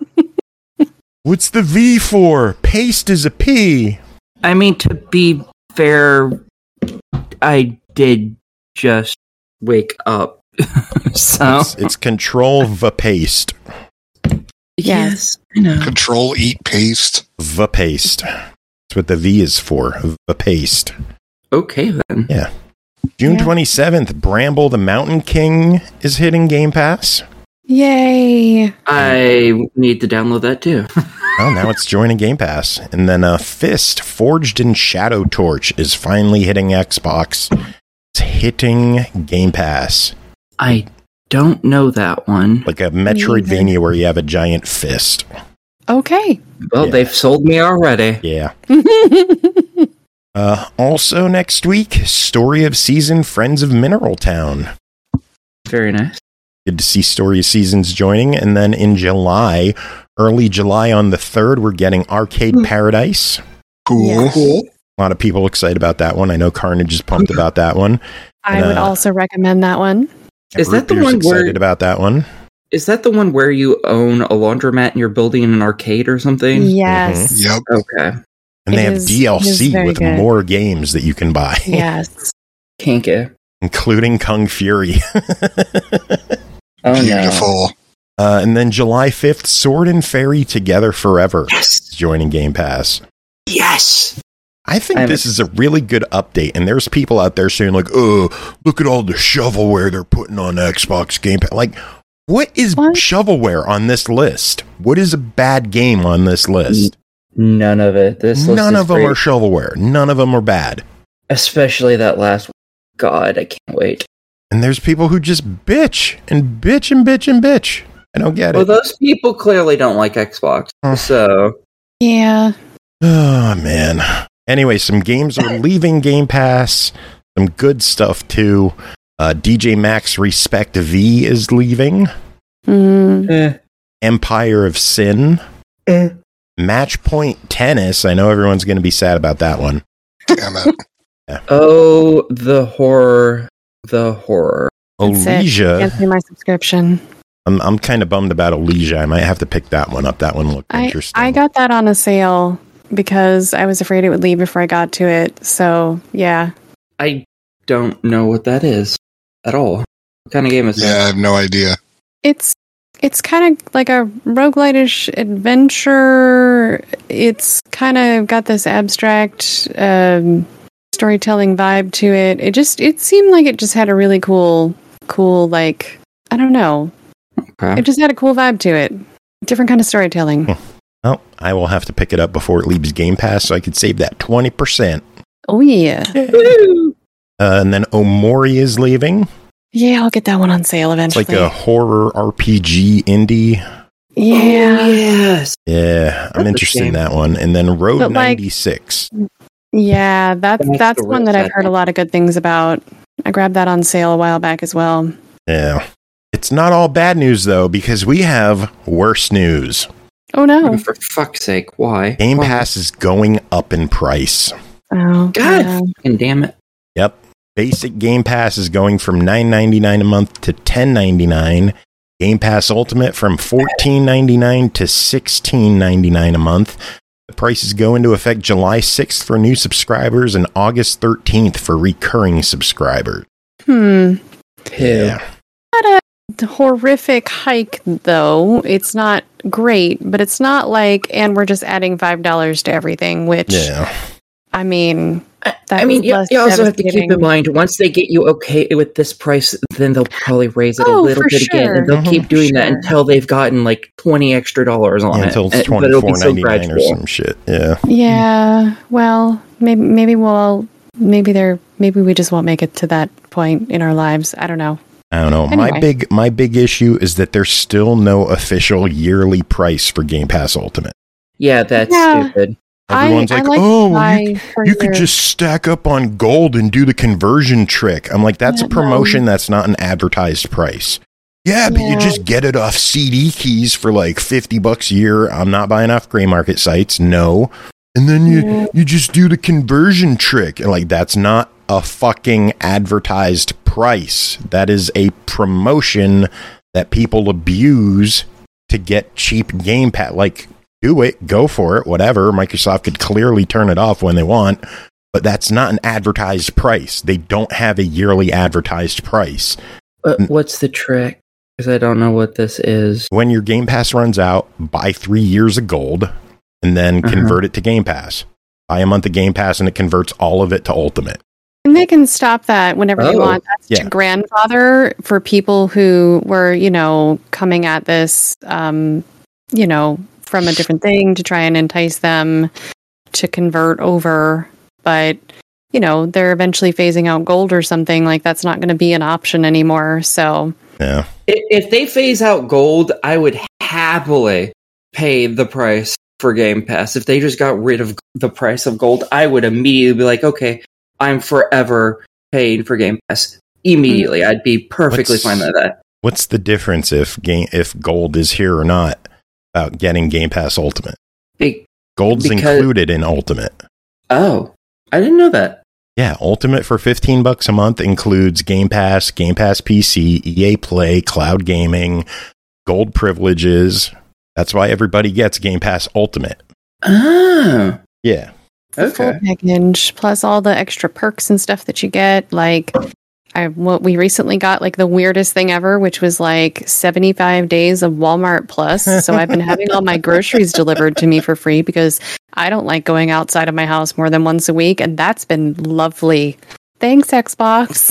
What's the V for? Paste is a P. I mean, to be fair, I did just wake up, so It's, it's Control V paste. yes, I know. Control eat paste. V paste. That's what the V is for. V paste. Okay then. Yeah. June Yeah. twenty-seventh, Bramble the Mountain King is hitting Game Pass. Yay! I need to download that too. Oh, now it's joining Game Pass. And then uh, Fist, Forged in Shadow Torch, is finally hitting Xbox. It's hitting Game Pass. I don't know that one. Like a Metroidvania where you have a giant fist. Okay. Well, Yeah. they've sold me already. Yeah. Uh, also next week, Story of Season, Friends of Mineral Town. Very nice. Good to see Story of Seasons joining. And then in July, early July on the third, we're getting Arcade Paradise. Cool. Yeah. Cool. A lot of people excited about that one. I know Carnage is pumped about that one. I would Uh, also recommend that one. Is that the Root Beer's one excited where- about that one? Is that the one where you own a laundromat and you're building an arcade or something? Yes. Yep. Okay. And they It have is- D L it is C very with good. more games that you can buy, Yes. Kinky. including Kung Fury. Oh no. Beautiful. uh, and then July fifth, Sword and Fairy Together Forever is Yes. joining Game Pass. Yes. I think I'm- this is a really good update, and there's people out there saying like, "Oh, look at all the shovelware they're putting on Xbox Game Pass." Like, what is What? shovelware on this list? What is a bad game on this list? None of it. This list None is of them great. are shovelware. None of them are bad. Especially that last one. God, I can't wait. And there's people who just bitch and bitch and bitch and bitch. I don't get Well, it. those people clearly don't like Xbox. Huh. So, Yeah. Oh man. Anyway, some games are leaving Game Pass. Some good stuff too. Uh, D J Max Respect V is leaving. Mm. eh. Empire of Sin. Eh. Match Point Tennis. I know everyone's going to be sad about that one. Damn it. Oh, the horror. The horror. That's it. Elysia. Cancel my subscription. I'm I'm kind of bummed about Elysia. I might have to pick that one up. That one looked I, interesting. I got that on a sale because I was afraid it would leave before I got to it. So, yeah. I don't know what that is at all. What kind of game is Yeah, I that? have no idea. It's it's kind of like a roguelite-ish adventure. It's kind of got this abstract um, storytelling vibe to it. It just it seemed like it just had a really cool cool like I don't know. Okay. It just had a cool vibe to it. Different kind of storytelling. Well, I will have to pick it up before it leaves Game Pass so I could save that twenty percent. Oh yeah. Uh, and then Omori is leaving. Yeah, I'll get that one on sale It's eventually. like a horror R P G indie. yeah. Oh, yes. Yeah, I'm That's a interested in shame. that one. And then Road But, like- ninety-six. Yeah, that's That's that's the one real that I've sad heard a thing. lot of good things about. I grabbed that on sale a while back as well. Yeah. It's not all bad news, though, because we have worse news. Oh no! For fuck's sake, why? Game Why? Pass is going up in price. Oh God yeah. fucking damn it. Yep. Basic Game Pass is going from nine ninety-nine a month to ten ninety-nine. Game Pass Ultimate from fourteen ninety-nine to sixteen ninety-nine a month. The prices go into effect July sixth for new subscribers and August thirteenth for recurring subscribers. Hmm. Ew. Not a horrific hike though. It's not great, but it's not like, and we're just adding five dollars to everything. Which, Yeah. I mean, I that's mean, you, less you also have to keep devastating. in mind, once they get you okay with this price, then they'll probably raise it a Oh, little for bit again, sure. and they'll Mhm. keep doing that Sure. until they've gotten like twenty extra dollars on Yeah, it. until it's Uh, but it'll twenty-four be so ninety-nine or gradual. some shit. Yeah. Yeah. Well, maybe maybe we'll maybe they're maybe we just won't make it to that point in our lives. I don't know. I don't know. My Anyway. big my big issue is that there's still no official yearly price for Game Pass Ultimate. Yeah, that's Yeah. stupid. Everyone's I, like, I like "Oh, to well, buy you, per you could year." just stack up on gold and do the conversion trick." I'm like, that's Yeah, a promotion. That's not an advertised price. Yeah, but you Yeah. just get it off C D keys for like fifty bucks a year. I'm not buying off gray market sites. No. And then you, Yeah. you just do the conversion trick. And like, that's not a fucking advertised price. That is a promotion that people abuse to get cheap Game Pass. Like, do it, go for it, whatever. Microsoft could clearly turn it off when they want, but that's not an advertised price. They don't have a yearly advertised price. Uh, what's the trick? Because I don't know what this is. When your Game Pass runs out, buy three years of gold and then Uh-huh. convert it to Game Pass. Buy a month of Game Pass and it converts all of it to Ultimate. And they can stop that whenever they Oh, want. That's yeah. to grandfather for people who were, you know, coming at this, um, you know, from a different thing to try and entice them to convert over. But, you know, they're eventually phasing out gold or something. Like, that's not going to be an option anymore. So, Yeah. I- If they phase out gold, I would happily pay the price for Game Pass. If they just got rid of the price of gold, I would immediately be like, okay, I'm forever paying for Game Pass. Immediately, I'd be perfectly What's- fine with that. What's the difference if game if gold is here or not about getting Game Pass Ultimate? Be- Gold's Because- included in Ultimate. oh, I didn't know that. Yeah, Ultimate for fifteen bucks a month includes Game Pass, Game Pass P C, E A Play, cloud gaming, gold privileges. That's why everybody gets Game Pass Ultimate. Oh, Yeah. the full okay. package plus all the extra perks and stuff that you get. Like, I what we recently got, like the weirdest thing ever, which was like seventy-five days of Walmart Plus. So I've been having all my groceries delivered to me for free because I don't like going outside of my house more than once a week, and that's been lovely. Thanks, Xbox.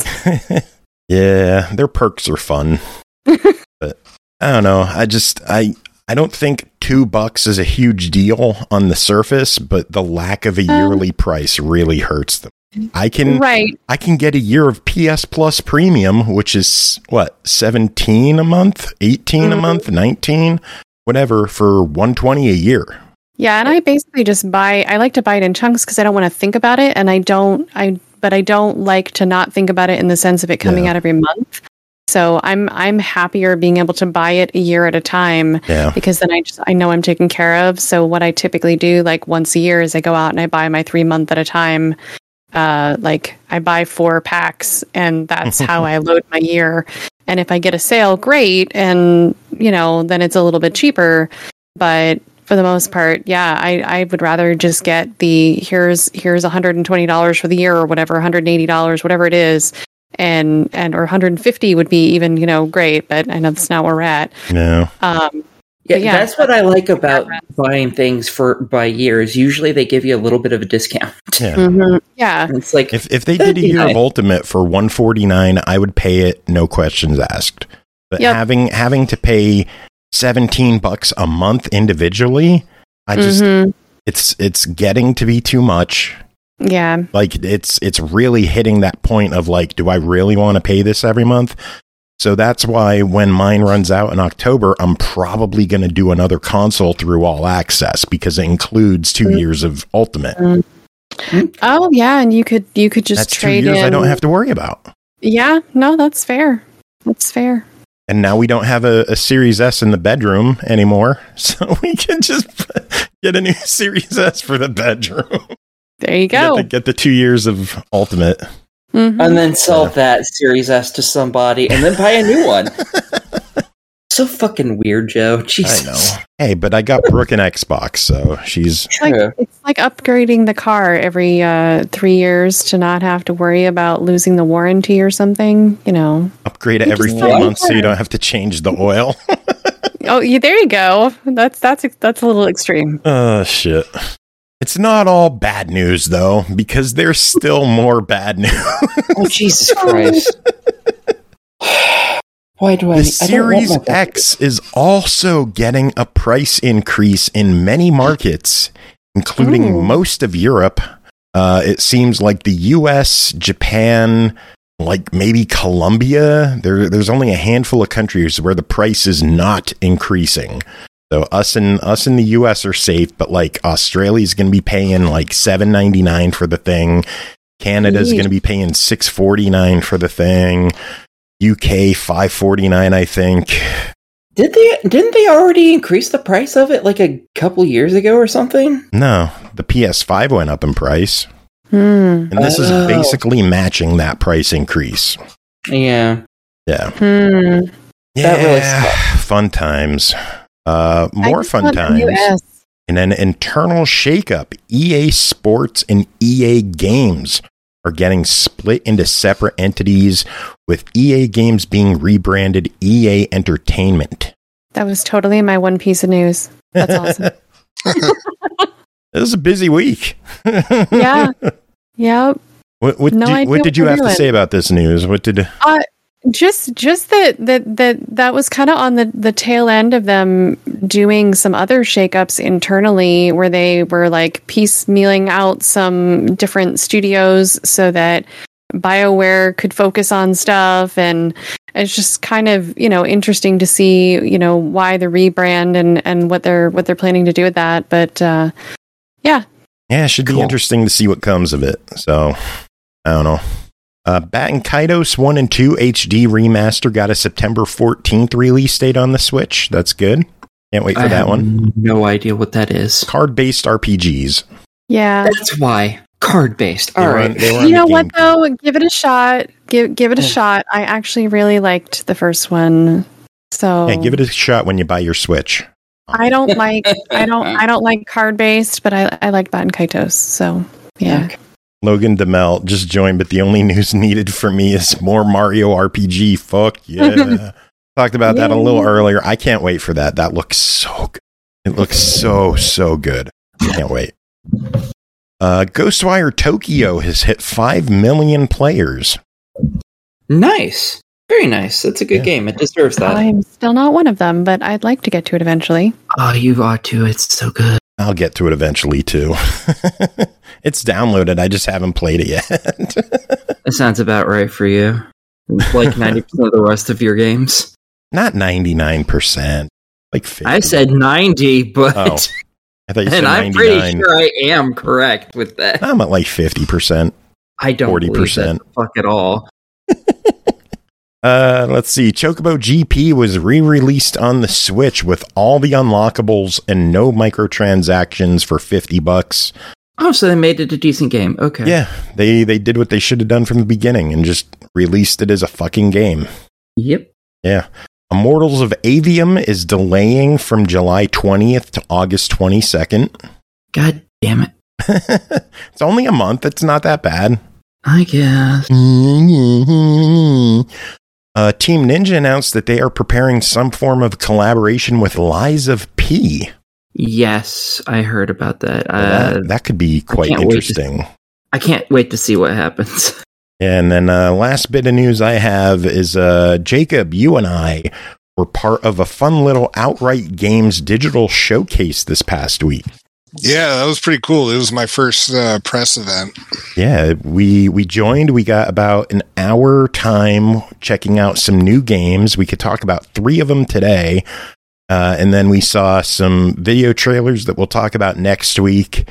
Yeah, their perks are fun. But I don't know. I just I I don't think two bucks is a huge deal on the surface, but the lack of a Um, yearly price really hurts them. I can Right. I can get a year of P S Plus Premium, which is what, seventeen a month, eighteen a Mhm. month, nineteen, whatever, for one twenty a year. Yeah, and I basically just buy. I like to buy it in chunks because I don't want to think about it, and I don't. I but I don't like to not think about it in the sense of it coming Yeah. out every month. So I'm I'm happier being able to buy it a year at a time Yeah. because then I just I know I'm taken care of. So what I typically do like once a year is I go out and I buy my three month at a time. Uh, like I buy four packs and that's how I load my year. And if I get a sale, great, and you know then it's a little bit cheaper. But for the most part, yeah, I, I would rather just get the here's here's one hundred twenty dollars for the year or whatever, one hundred eighty dollars, whatever it is, and and or one hundred fifty would be even you know great. But I know that's not where we're at. No. Um, Yeah, But yeah, that's what I like about that's- buying things for by years. Usually, they give you a little bit of a discount. Yeah. mhm, yeah, It's like If if they did That'd a be year nice. of Ultimate for one forty-nine, I would pay it, no questions asked. But Yep. having having to pay seventeen bucks a month individually, I just mhm, it's it's getting to be too much. yeah, Like it's it's really hitting that point of like, do I really want to pay this every month? So that's why when mine runs out in October, I'm probably going to do another console through All Access because it includes two Mm. years of Ultimate. Mm. Oh yeah, and you could you could just That's two trade years in. I don't have to worry about. Yeah, no, that's fair. That's fair. And now we don't have a, a Series S in the bedroom anymore, so we can just get a new Series S for the bedroom. There you Get go. the, get the two years of Ultimate. Mhm. And then sell Yeah. that Series S to somebody and then buy a new one. So fucking weird, Joe. Jesus. I know. Hey, but I got Brooke an Xbox, so she's It's like, True. it's like upgrading the car every uh, three years to not have to worry about losing the warranty or something. You know. upgrade it You every just three like months so her. you don't have to change the oil. Oh, yeah, there you go. That's that's that's a little extreme. Oh, shit. It's not all bad news, though, because there's still more bad news. Oh, Jesus Christ. Why do I? The I don't want Series my back- X is also getting a price increase in many markets, including Ooh. most of Europe. Uh, it seems like the U S, Japan, like maybe Colombia. There, there's only a handful of countries where the price is not increasing. So us in us in the U S are safe, but like Australia's going to be paying like seven ninety-nine for the thing. Canada's Yeesh. going to be paying six forty-nine for the thing. U K five forty-nine, I think. Did they? Didn't they already increase the price of it like a couple years ago or something? No, the P S five went up in price, Hmm. and this Oh. is basically matching that price increase. Yeah. Yeah, Hmm. That really yeah, fun times. Uh, more I just fun want a new times. S. In an internal shakeup, E A Sports and E A Games are getting split into separate entities, with E A Games being rebranded E A Entertainment. That was totally my one piece of news. That's awesome. It was a busy week. Yeah. Yep. What, what, No did, idea what did what you they're have to doing. say about this news? What did? Uh, just just that that that that was kind of on the the tail end of them doing some other shakeups internally, where they were like piecemealing out some different studios so that BioWare could focus on stuff, and it's just kind of, you know, interesting to see, you know, why the rebrand and and what they're what they're planning to do with that. But uh, yeah, Yeah, it should be Cool. interesting to see what comes of it. So, I don't know. Uh, Batten Kaitos one and two H D Remaster got a September fourteenth release date on the Switch. That's good. Can't wait for I that have one. No idea what that is. Card-based R P Gs. yeah. That's why card based. They All were right. on- they were on You the know what GameCube. though? Give it a shot. Give give it a Oh. shot. I actually really liked the first one. So Yeah, give it a shot when you buy your Switch. I don't like I don't I don't like card based, but I I like Batten Kaitos. So yeah. Okay. Logan DeMelt just joined, but the only news needed for me is more Mario R P G. Fuck yeah. Talked about that a little Yay. earlier. I can't wait for that. That looks so good. It looks so, so good. Can't wait. Uh, Ghostwire Tokyo has hit five million players. Nice. Very nice. That's a good Yeah. game. It deserves that. I'm still not one of them, but I'd like to get to it eventually. Oh, you ought to. It's so good. I'll get to it eventually, too. It's downloaded. I just haven't played it yet. That sounds about right for you. Like ninety percent of the rest of your games. Not ninety-nine percent. Like fifty. I said ninety, but. Oh, I thought you said And I'm pretty ninety-nine. sure I am correct with that. I'm at like fifty percent. I don't forty believe percent. that fuck at all. Uh, let's see. Chocobo G P was re-released on the Switch with all the unlockables and no microtransactions for fifty bucks. Oh, so they made it a decent game. Okay. Yeah, they they did what they should have done from the beginning and just released it as a fucking game. Yep. Yeah. Immortals of Avium is delaying from July twentieth to August twenty-second. God damn it. It's only a month. It's not that bad. I guess. Uh, Team Ninja announced that they are preparing some form of collaboration with Lies of P. Yes, I heard about that. Well, Uh, that, that could be quite can't wait to- interesting. I can't wait to see what happens. And then uh, last bit of news I have is uh, Jacob, you and I were part of a fun little Outright Games digital showcase this past week. Yeah, that was pretty cool. It was my first uh, press event. Yeah, we we joined. We got about an hour time checking out some new games. We could talk about three of them today. Uh, and then we saw some video trailers that we'll talk about next week.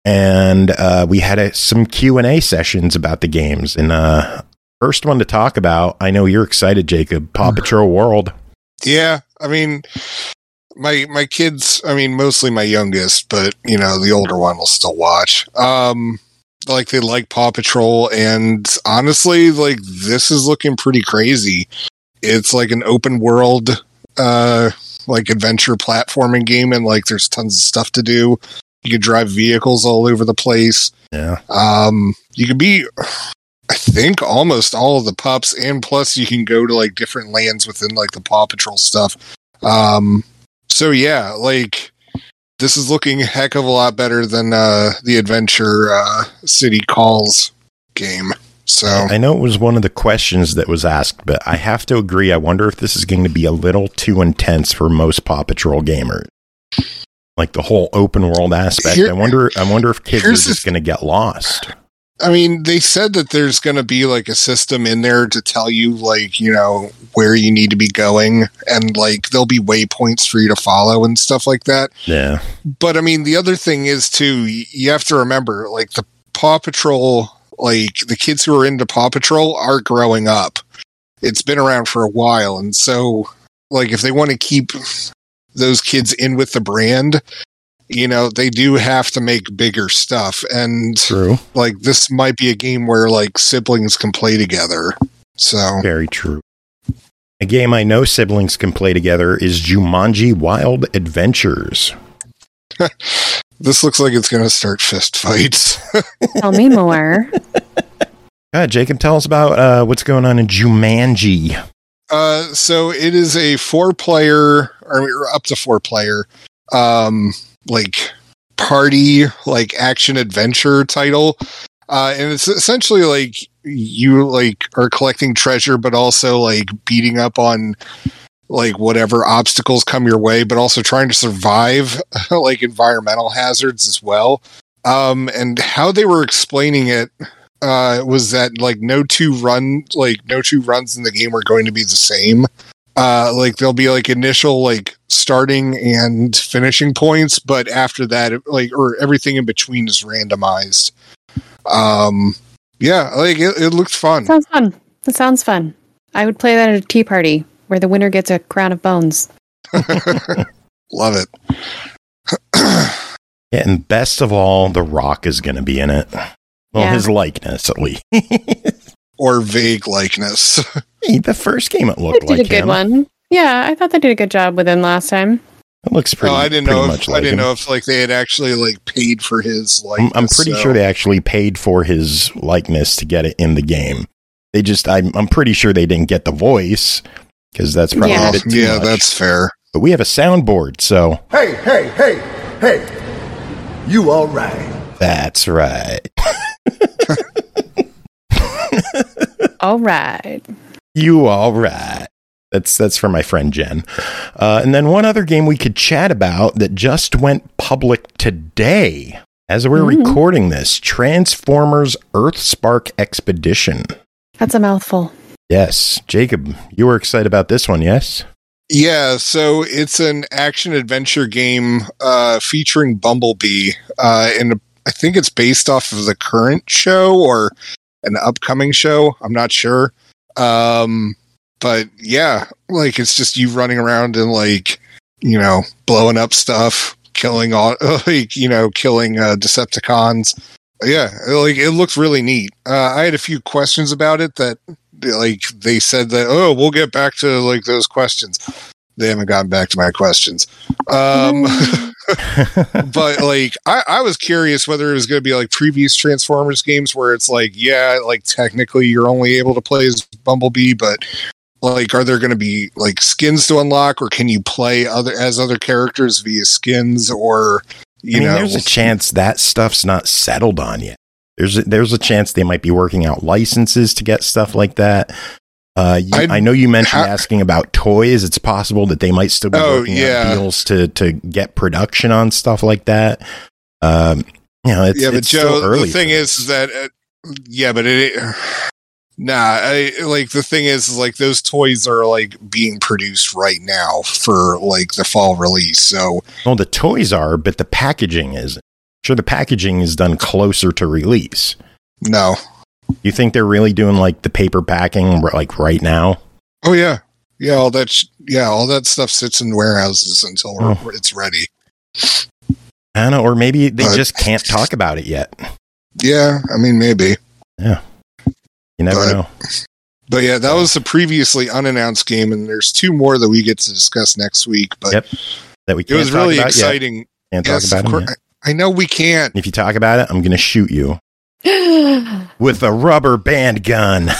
and uh, we had a, some Q and A sessions about the games. And uh, first one to talk about, I know you're excited, Jacob, Paw Patrol World. Yeah, I mean, my my kids, I mean, mostly my youngest, but, you know, the older one will still watch. Um, like, they like Paw Patrol, and honestly, like, this is looking pretty crazy. It's like an open world, uh, like, adventure platforming game, and, like, there's tons of stuff to do. You can drive vehicles all over the place. Yeah. Um, you can be... I think almost all of the pups, and plus you can go to like different lands within like the Paw Patrol stuff. Um, so yeah, like this is looking a heck of a lot better than uh, the Adventure uh, City Calls game. So I know it was one of the questions that was asked, but I have to agree. I wonder if this is going to be a little too intense for most Paw Patrol gamers. Like the whole open world aspect. Here, I wonder. I wonder if kids are just going to get lost. I mean, they said that there's going to be like a system in there to tell you like, you know, where you need to be going, and like there'll be waypoints for you to follow and stuff like that. Yeah. But I mean, the other thing is too, you have to remember like the Paw Patrol, like the kids who are into Paw Patrol are growing up. It's been around for a while. And so like if they want to keep those kids in with the brand, you know, they do have to make bigger stuff. And true. Like this might be a game where like siblings can play together. So very true. A game I know siblings can play together is Jumanji Wild Adventures. This looks like it's going to start fist fights. Tell me more. Uh, Jacob, tell us about uh, what's going on in Jumanji. Uh, so it is a four player or up to four player, um, like party, like action adventure title. Uh, and it's essentially like you like are collecting treasure, but also like beating up on like whatever obstacles come your way, but also trying to survive like environmental hazards as well. Um, and how they were explaining it, uh, was that like no two run, like no two runs in the game are going to be the same. Uh, like there'll be like initial like starting and finishing points, but after that, like, or everything in between is randomized. Um, yeah, like it, it looked fun. Sounds fun. It sounds fun. I would play that at a tea party where the winner gets a crown of bones. Love it. Yeah, and best of all, The Rock is going to be in it. Well, Yeah. his likeness, at least. Or vague likeness. Hey, the first game, it They looked did like a good him. one. Yeah, I thought they did a good job with him last time. It looks pretty. Oh, I didn't pretty know. much If, like I didn't him. know if like they had actually like paid for his I'm, likeness. I'm pretty so. sure they actually paid for his likeness to get it in the game. They just, I'm, I'm pretty sure they didn't get the voice because that's probably Yeah. a bit too Yeah, much. that's fair. But we have a soundboard, so Hey, hey, hey, hey. You all right? that's right. All right. You all right. That's that's for my friend Jen. Uh, and then one other game we could chat about that just went public today, as we're Mm. recording this, Transformers Earthspark Expedition. That's a mouthful. Yes, Jacob, you were excited about this one, yes? Yeah, so it's an action adventure game uh, featuring Bumblebee, uh, and I think it's based off of the current show or an upcoming show. I'm not sure. Um, but yeah, like it's just you running around and like, you know, blowing up stuff, killing all, like, you know, killing uh, Decepticons. Yeah, like it looks really neat. Uh, I had a few questions about it that like they said that, oh, we'll get back to like those questions. They haven't gotten back to my questions. Um, but like, I, I was curious whether it was going to be like previous Transformers games where it's like, yeah, like technically you're only able to play as Bumblebee, but like, are there going to be like skins to unlock, or can you play other as other characters via skins, or you I mean, know, there's a chance that stuff's not settled on yet. There's a, there's a chance they might be working out licenses to get stuff like that. Uh, you, I know you mentioned ha- asking about toys. It's possible that they might still be Oh, working yeah. out deals to, to get production on stuff like that. Um, you know, it's, yeah, but it's Joe, still early. the thing for is this. that, uh, yeah, but it, nah, I, like the thing is, like those toys are like being produced right now for like the fall release. So, well, the toys are, but the packaging isn't. Sure, the packaging is done closer to release. No. You think they're really doing like the paper packing like right now? Oh yeah, yeah. All that, sh- yeah, all that stuff sits in warehouses until Oh. it's ready. I don't know, or maybe they But- just can't talk about it yet. Yeah, I mean maybe. Yeah, you never But- know. But yeah, that was the previously unannounced game, and there's two more that we get to discuss next week. But Yep. That we it can't was talk really about exciting. Yet. Can't Yes, talk of about course. it. Yet. I know we can't. If you talk about it, I'm going to shoot you with a rubber band gun.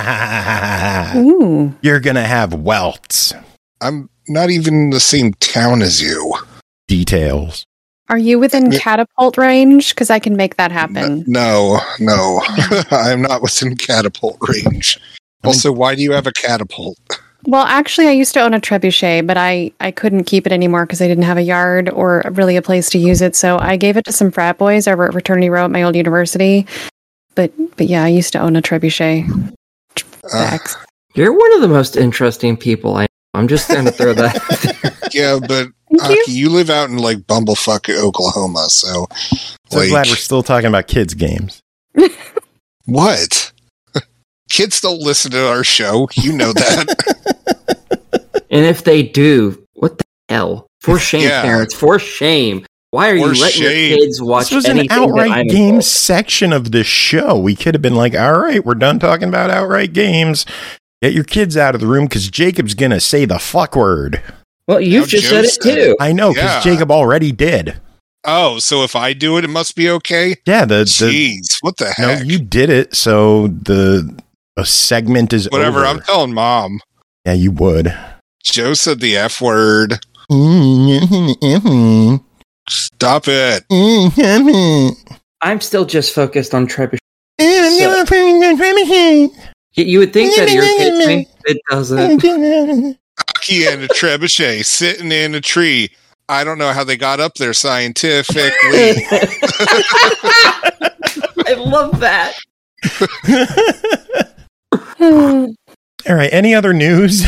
Ooh. You're going to have welts. I'm not even in the same town as you. Details. Are you within Yeah. catapult range? Because I can make that happen. No, no, I'm not within catapult range. I mean- Also, why do you have a catapult? Well, actually, I used to own a trebuchet, but I, I couldn't keep it anymore because I didn't have a yard or really a place to use it. So I gave it to some frat boys over at Fraternity Row at my old university. But but yeah, I used to own a trebuchet. Uh, Facts. You're one of the most interesting people I know. I'm just going to throw that. yeah, but Thank Aki, you. you live out in like Bumblefuck, Oklahoma, so So like glad we're still talking about kids' games. what? Kids don't listen to our show. You know that. And if they do, what the hell? For shame, Yeah. parents. For shame. Why are For you letting shame. your kids watch This was an anything that outright I'm games involved? section of the show. We could have been like, all right, we're done talking about outright games. Get your kids out of the room because Jacob's going to say the fuck word. Well, you've Now just Joe said it said too. I know because Yeah. Jacob already did. Oh, so if I do it, it must be okay. Yeah, the, the Jeez, what the no, heck? you did it. So the a segment is Whatever. over. I'm telling mom. Yeah, you would. Joe said the F word. Stop it. I'm still just focused on trebuchet. It You- You would think that irritates me. It doesn't. Aki and a trebuchet sitting in a tree. I don't know how they got up there scientifically. I love that. All right. Any other news?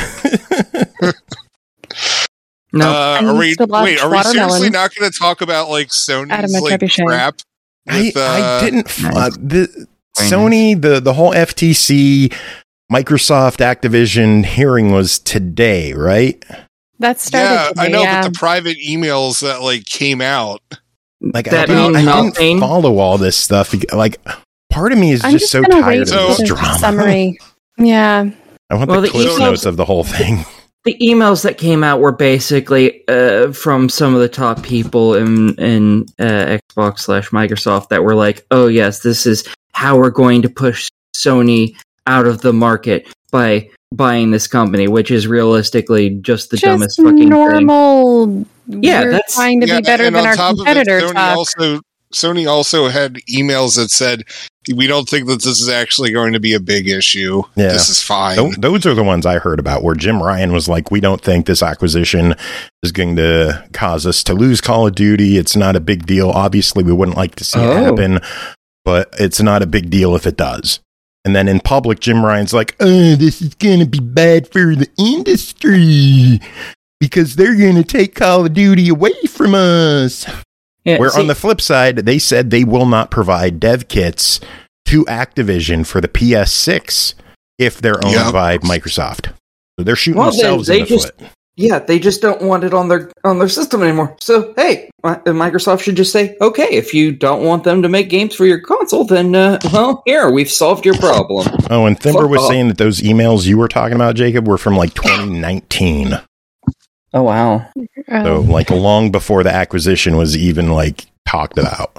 No. Uh, I are we used to love wait? Are we watermelon. seriously not going to talk about like Out of Sony's my like trebuchet. crap? I, With, uh, I didn't. f- Uh, the Very Sony, the the whole F T C, Microsoft, Activision hearing was today, right? That started Yeah, today, I know, yeah. but the private emails that like came out. Like That I, didn't, means I nothing. didn't follow all this stuff. Like part of me is I'm just, just so gonna tired wait of So- this for the drama. summary. Yeah. I want Well, the the cliff emails- notes of the whole thing. The emails that came out were basically uh, from some of the top people in in uh, Xbox slash Microsoft that were like, "Oh yes, this is how we're going to push Sony out of the market by buying this company," which is realistically just the Just dumbest fucking thing. normal. Yeah, we're that's- trying to Yeah, be better and than on our top of it, competitor Sony talk. also Sony also had emails that said, "We don't think that this is actually going to be a big issue. Yeah. This is fine." Tho- Those are the ones I heard about where Jim Ryan was like, we don't think this acquisition is going to cause us to lose Call of Duty. It's not a big deal. Obviously, we wouldn't like to see it Oh. happen, but it's not a big deal if it does. And then in public, Jim Ryan's like, oh, this is going to be bad for the industry because they're going to take Call of Duty away from us. Yeah, Where see, on the flip side, they said they will not provide dev kits to Activision for the P S six if they're owned Yep. by Microsoft. So they're shooting Well, then themselves they in the just- foot. yeah, they just don't want it on their on their system anymore. So hey, Mi- Microsoft should just say, okay, if you don't want them to make games for your console, then uh, well, here we've solved your problem. Oh, and Thimber Fuck was off. saying that those emails you were talking about, Jacob, were from like twenty nineteen. Oh wow. So Um, like long before the acquisition was even like talked about.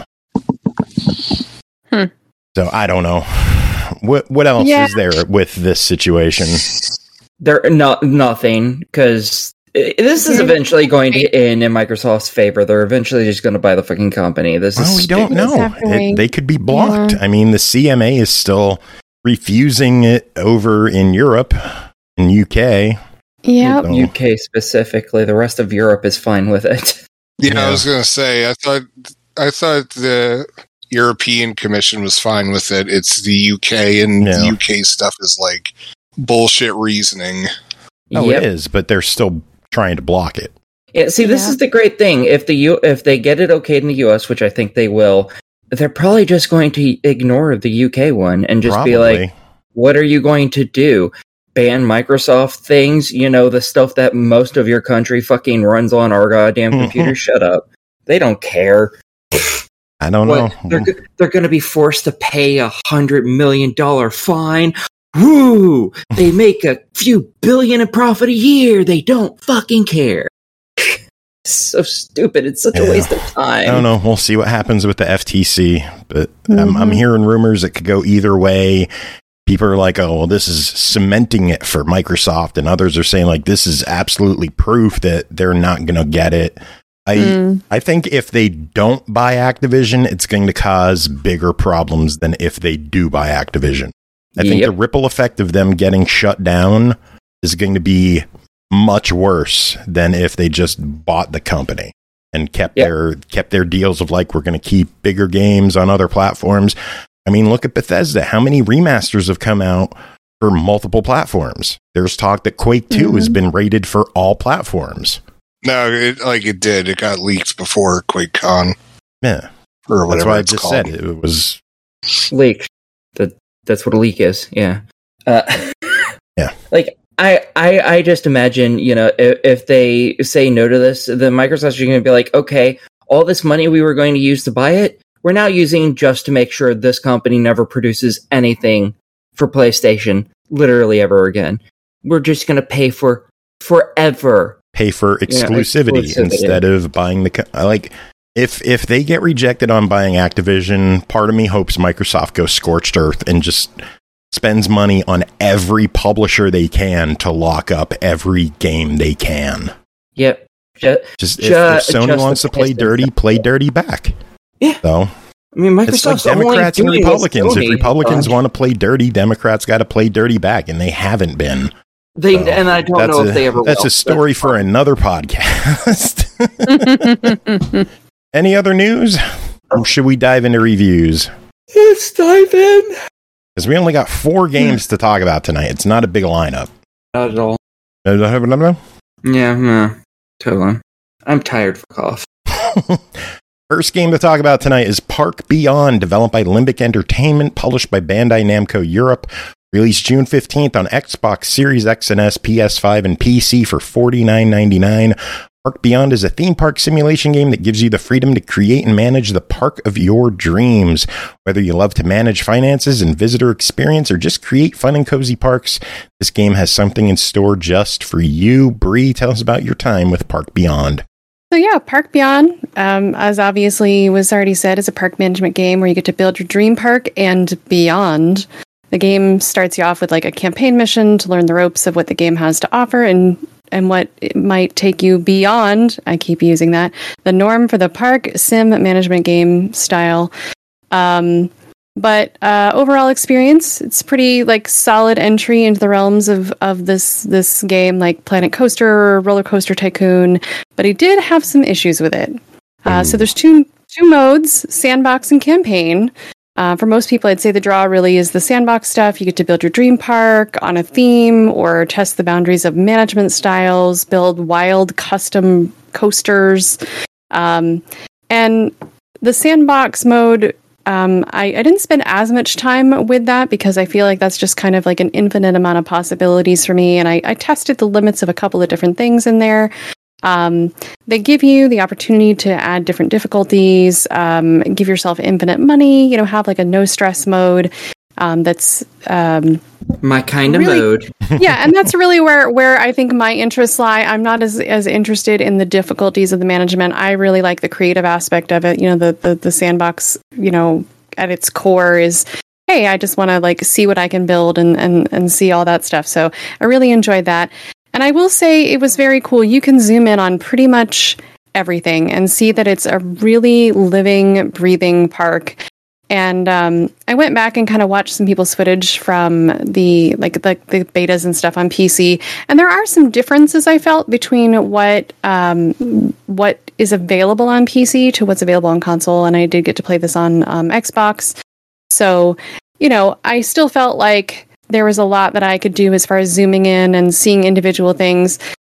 Hmm. So I don't know. What what else Yeah. is there with this situation? They're not nothing because this is Yeah. eventually going to end in Microsoft's favor. They're eventually just going to buy the fucking company. This Well, is we don't stupid. know. have to It- wait. they could be blocked. Yeah. I mean, the C M A is still refusing it over in Europe, in U K. Yep. So- U K specifically. The rest of Europe is fine with it. Yeah, Yeah. I was going to say, I thought, I thought the European Commission was fine with it. It's the U K, and Yeah. the U K stuff is like bullshit reasoning. Oh, Yep. it is, but they're still trying to block it. Yeah, see, this Yeah. is the great thing. If the U- if they get it okayed in the U S, which I think they will, they're probably just going to ignore the U K one and just Probably. be like, "What are you going to do? Ban Microsoft things? You know, the stuff that most of your country fucking runs on our goddamn computer? Shut up. They don't care. I don't What, know. they're go- they're going to be forced to pay a hundred million dollar fine. Woo! They make a few billion in profit a year. They don't fucking care. It's so stupid. It's such Yeah. a waste of time. I don't know. We'll see what happens with the F T C, but I'm, I'm Mhm. hearing rumors it could go either way. People are like, "Oh, well, this is cementing it for Microsoft," and others are saying like, "This is absolutely proof that they're not going to get it." I Mm. I think if they don't buy Activision, it's going to cause bigger problems than if they do buy Activision. I think Yep. the ripple effect of them getting shut down is going to be much worse than if they just bought the company and kept Yep. their kept their deals of like, we're going to keep bigger games on other platforms. I mean, look at Bethesda. How many remasters have come out for multiple platforms? There's talk that Quake two has Mhm. been rated for all platforms. No, it, like it did. It got leaked before QuakeCon Yeah, or that's whatever why I it's just called. said it, it was. Leak. That that's what a leak is. Yeah. Uh, Yeah. Like I, I, I just imagine, you know, if, if they say no to this, the Microsoft's going to be like, okay, all this money we were going to use to buy it, we're now using just to make sure this company never produces anything for PlayStation, literally ever again. We're just going to pay for forever. Pay for exclusivity, exclusivity. instead of buying the co- like if if they get rejected on buying Activision, part of me hopes Microsoft goes scorched earth and just spends money on every publisher they can to lock up every game they can. Yep. Ju- Just, Ju- if, if Sony just wants the to play PlayStation dirty, play stuff. dirty back. Yeah. So I mean, it's like Microsoft's only Democrats and doing what Republicans. If Sony Republicans does. want to play dirty, Democrats got to play dirty back, and they haven't been. They, So, and I don't that's know a, if they ever That's will. a story for fine. another podcast. Any other news? Or should we dive into reviews? Let's dive in. Because we only got four games to talk about tonight. It's not a big lineup. Not at all. Uh, Yeah, no, totally. I'm tired. Fuck off. First game to talk about tonight is Park Beyond, developed by Limbic Entertainment, published by Bandai Namco Europe. Released June fifteenth on Xbox Series X and S, P S five, and P C for forty-nine ninety-nine. Park Beyond is a theme park simulation game that gives you the freedom to create and manage the park of your dreams. Whether you love to manage finances and visitor experience or just create fun and cozy parks, this game has something in store just for you. Bree, tell us about your time with Park Beyond. So yeah, Park Beyond, um, as obviously was already said, is a park management game where you get to build your dream park and beyond. The game starts you off with like a campaign mission to learn the ropes of what the game has to offer and and what it might take you beyond. I keep using that the norm for the park sim management game style. Um, but uh, overall experience, it's pretty like solid entry into the realms of of this this game, like Planet Coaster, Roller Coaster Tycoon. But he did have some issues with it. Uh, so there's two two modes: sandbox and campaign. Uh, for most people, I'd say the draw really is the sandbox stuff. You get to build your dream park on a theme or test the boundaries of management styles, build wild custom coasters. Um, and the sandbox mode, um, I, I didn't spend as much time with that because I feel like that's just kind of like an infinite amount of possibilities for me. And I, I tested the limits of a couple of different things in there. Um, they give you the opportunity to add different difficulties, um, give yourself infinite money, you know, have like a no stress mode. Um, that's, um, My kind of Really? mode. yeah. And that's really where, where I think my interests lie. I'm not as, as interested in the difficulties of the management. I really like the creative aspect of it. You know, the, the, the sandbox, you know, at its core is, hey, I just want to like see what I can build and, and, and see all that stuff. So I really enjoyed that. And I will say it was very cool. You can zoom in on pretty much everything and see that it's a really living, breathing park. And um, I went back and kind of watched some people's footage from the like the, the betas and stuff on P C. And there are some differences I felt between what um, what is available on P C to what's available on console. And I did get to play this on um, Xbox. So, you know, I still felt like there was a lot that I could do as far as zooming in and seeing individual things.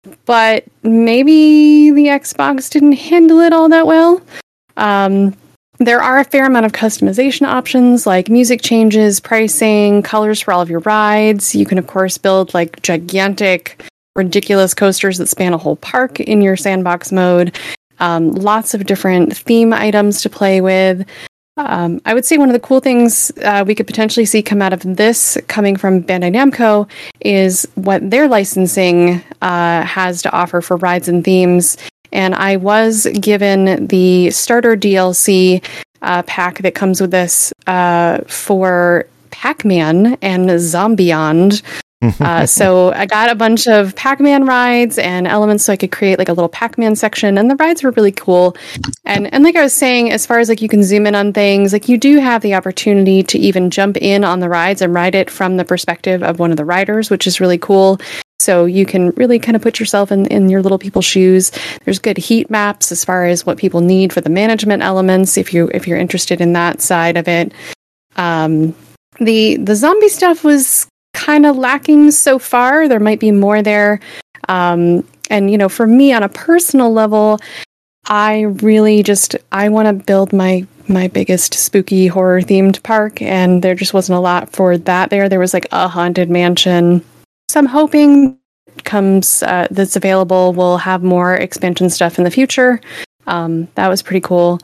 but maybe the Xbox didn't handle it all that well. Um, there are a fair amount of customization options like music changes, pricing, colors for all of your rides. You can, of course, build like gigantic, ridiculous coasters that span a whole park in your sandbox mode. Um, lots of different theme items to play with. Um, I would say one of the cool things uh, we could potentially see come out of this, coming from Bandai Namco, is what their licensing uh, has to offer for rides and themes. And I was given the starter D L C uh, pack that comes with this uh, for Pac-Man and Zombieland. uh, so I got a bunch of Pac-Man rides and elements so I could create like a little Pac-Man section, and the rides were really cool. And and like I was saying, as far as like you can zoom in on things, like you do have the opportunity to even jump in on the rides and ride it from the perspective of one of the riders, which is really cool. So you can really kind of put yourself in, in your little people's shoes. There's good heat maps as far as what people need for the management elements, if you if you're interested in that side of it. Um, the the zombie stuff was kind of lacking so far. There might be more there. Um, and, you know, for me on a personal level, I really just, I want to build my, my biggest spooky horror themed park. And there just wasn't a lot for that there. There was like a haunted mansion. So I'm hoping comes, uh, that's available. We'll have more expansion stuff in the future. Um, that was pretty cool.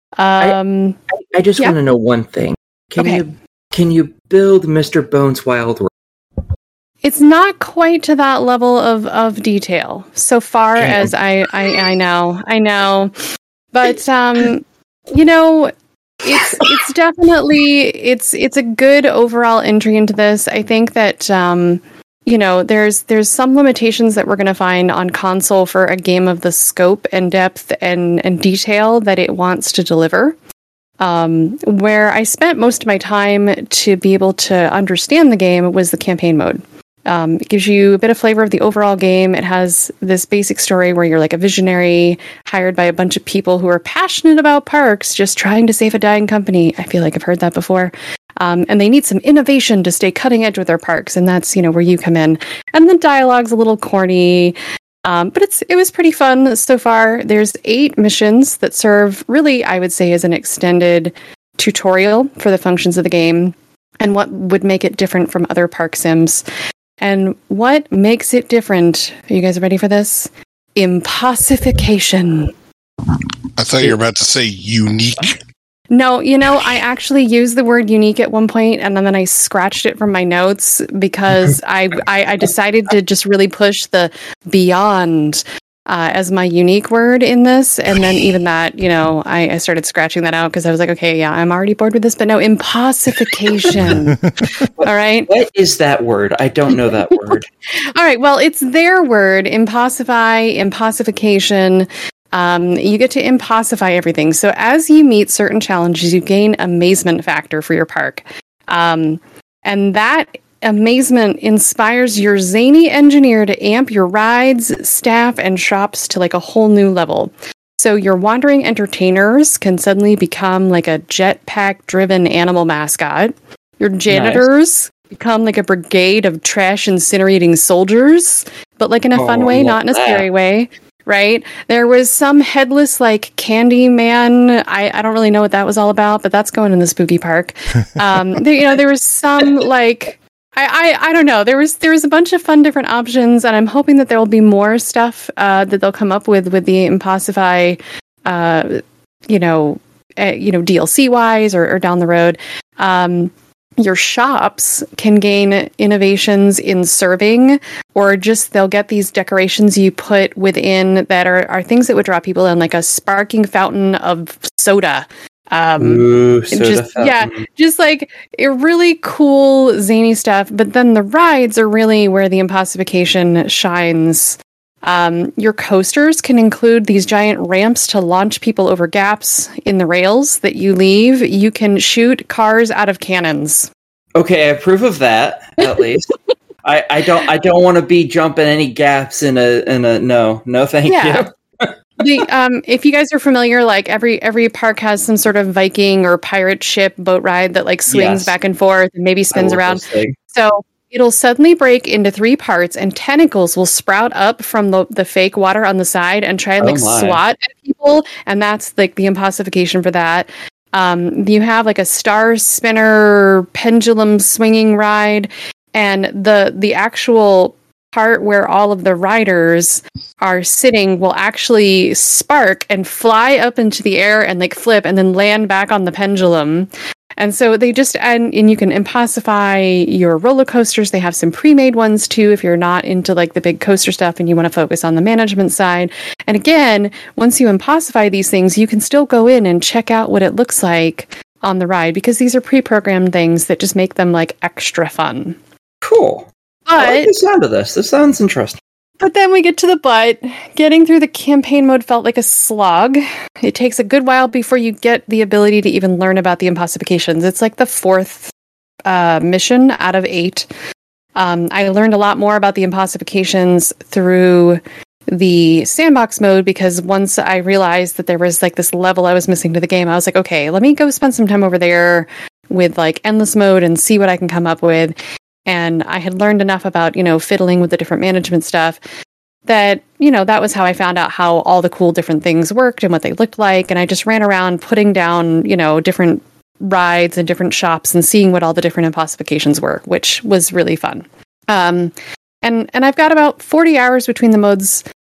Um, I, I just yeah. want to know one thing. Can Okay. you, can you build Mister Bones Wild World? It's not quite to that level of, of detail so far Damn. as I, I I know I know, but um, you know, it's it's definitely it's it's a good overall entry into this. I think that um, you know, there's there's some limitations that we're going to find on console for a game of the scope and depth and and detail that it wants to deliver. Um, where I spent most of my time to be able to understand the game was the campaign mode. Um, it gives you a bit of flavor of the overall game. It has this basic story where you're like a visionary hired by a bunch of people who are passionate about parks, just trying to save a dying company. I feel like I've heard that before. Um, and they need some innovation to stay cutting edge with their parks. And that's, you know, where you come in. And the dialogue's a little corny. Um, but it's it was pretty fun so far. There's eight missions that serve really, I would say, as an extended tutorial for the functions of the game and what would make it different from other park sims. And what makes it different? Are you guys ready for this? Impossification. I thought you were about to say unique. No, you know, I actually used the word unique at one point, and then I scratched it from my notes because I, I I decided to just really push the beyond uh, as my unique word in this. And then even that, you know, I, I started scratching that out because I was like, okay, yeah, I'm already bored with this. But no, impossification. All right. What is that word? I don't know that word. All right. Well, it's their word, impossify, impossification. Um, you get to impossify everything. So as you meet certain challenges, you gain amazement factor for your park. Um, and that amazement inspires your zany engineer to amp your rides, staff, and shops to like a whole new level. So your wandering entertainers can suddenly become like a jetpack driven animal mascot. Your janitors nice. become like a brigade of trash incinerating soldiers, but like in a oh, fun way, not in a that. scary way. Right? There was some headless, like, candy man. I, I don't really know what that was all about, but that's going in the spooky park. Um, there, you know, there was some, like, I, I, I don't know. There was there was a bunch of fun different options, and I'm hoping that there will be more stuff uh, that they'll come up with with the Impossify, uh, you know, uh, you know, D L C wise or, or down the road. Um, Your shops can gain innovations in serving, or just they'll get these decorations you put within that are, are things that would draw people in, like a sparkling fountain of soda. Um, Ooh, soda just, fountain. Yeah, just like a really cool, zany stuff. But then the rides are really where the impossification shines. Um, your coasters can include these giant ramps to launch people over gaps in the rails that you leave. You can shoot cars out of cannons. Okay, I approve of that, at least. I, I don't I don't want to be jumping any gaps in a in a no. No thank yeah. you. the um if you guys are familiar, like every every park has some sort of Viking or pirate ship boat ride that like swings yes. back and forth and maybe spins around. So it'll suddenly break into three parts and tentacles will sprout up from the, the fake water on the side and try and Oh like my. swat at people. And that's like the impossification for that. Um, you have like a star spinner pendulum swinging ride, and the the actual part where all of the riders are sitting will actually spark and fly up into the air and like flip and then land back on the pendulum. And so they just, and, and you can impossify your roller coasters. They have some pre-made ones too, if you're not into like the big coaster stuff and you want to focus on the management side. And again, once you impossify these things, you can still go in and check out what it looks like on the ride, because these are pre-programmed things that just make them like extra fun. Cool. I like But the sound of this. This sounds interesting. But then we get to the butt. Getting through the campaign mode felt like a slog. It takes a good while before you get the ability to even learn about the impossifications. It's like the fourth uh, mission out of eight. Um, I learned a lot more about the impossifications through the sandbox mode, because once I realized that there was like this level I was missing to the game, I was like, okay, let me go spend some time over there with like endless mode and see what I can come up with. And I had learned enough about, you know, fiddling with the different management stuff that, you know, that was how I found out how all the cool different things worked and what they looked like. And I just ran around putting down, you know, different rides and different shops and seeing what all the different impossifications were, which was really fun. Um, and, and I've got about forty hours between the modes.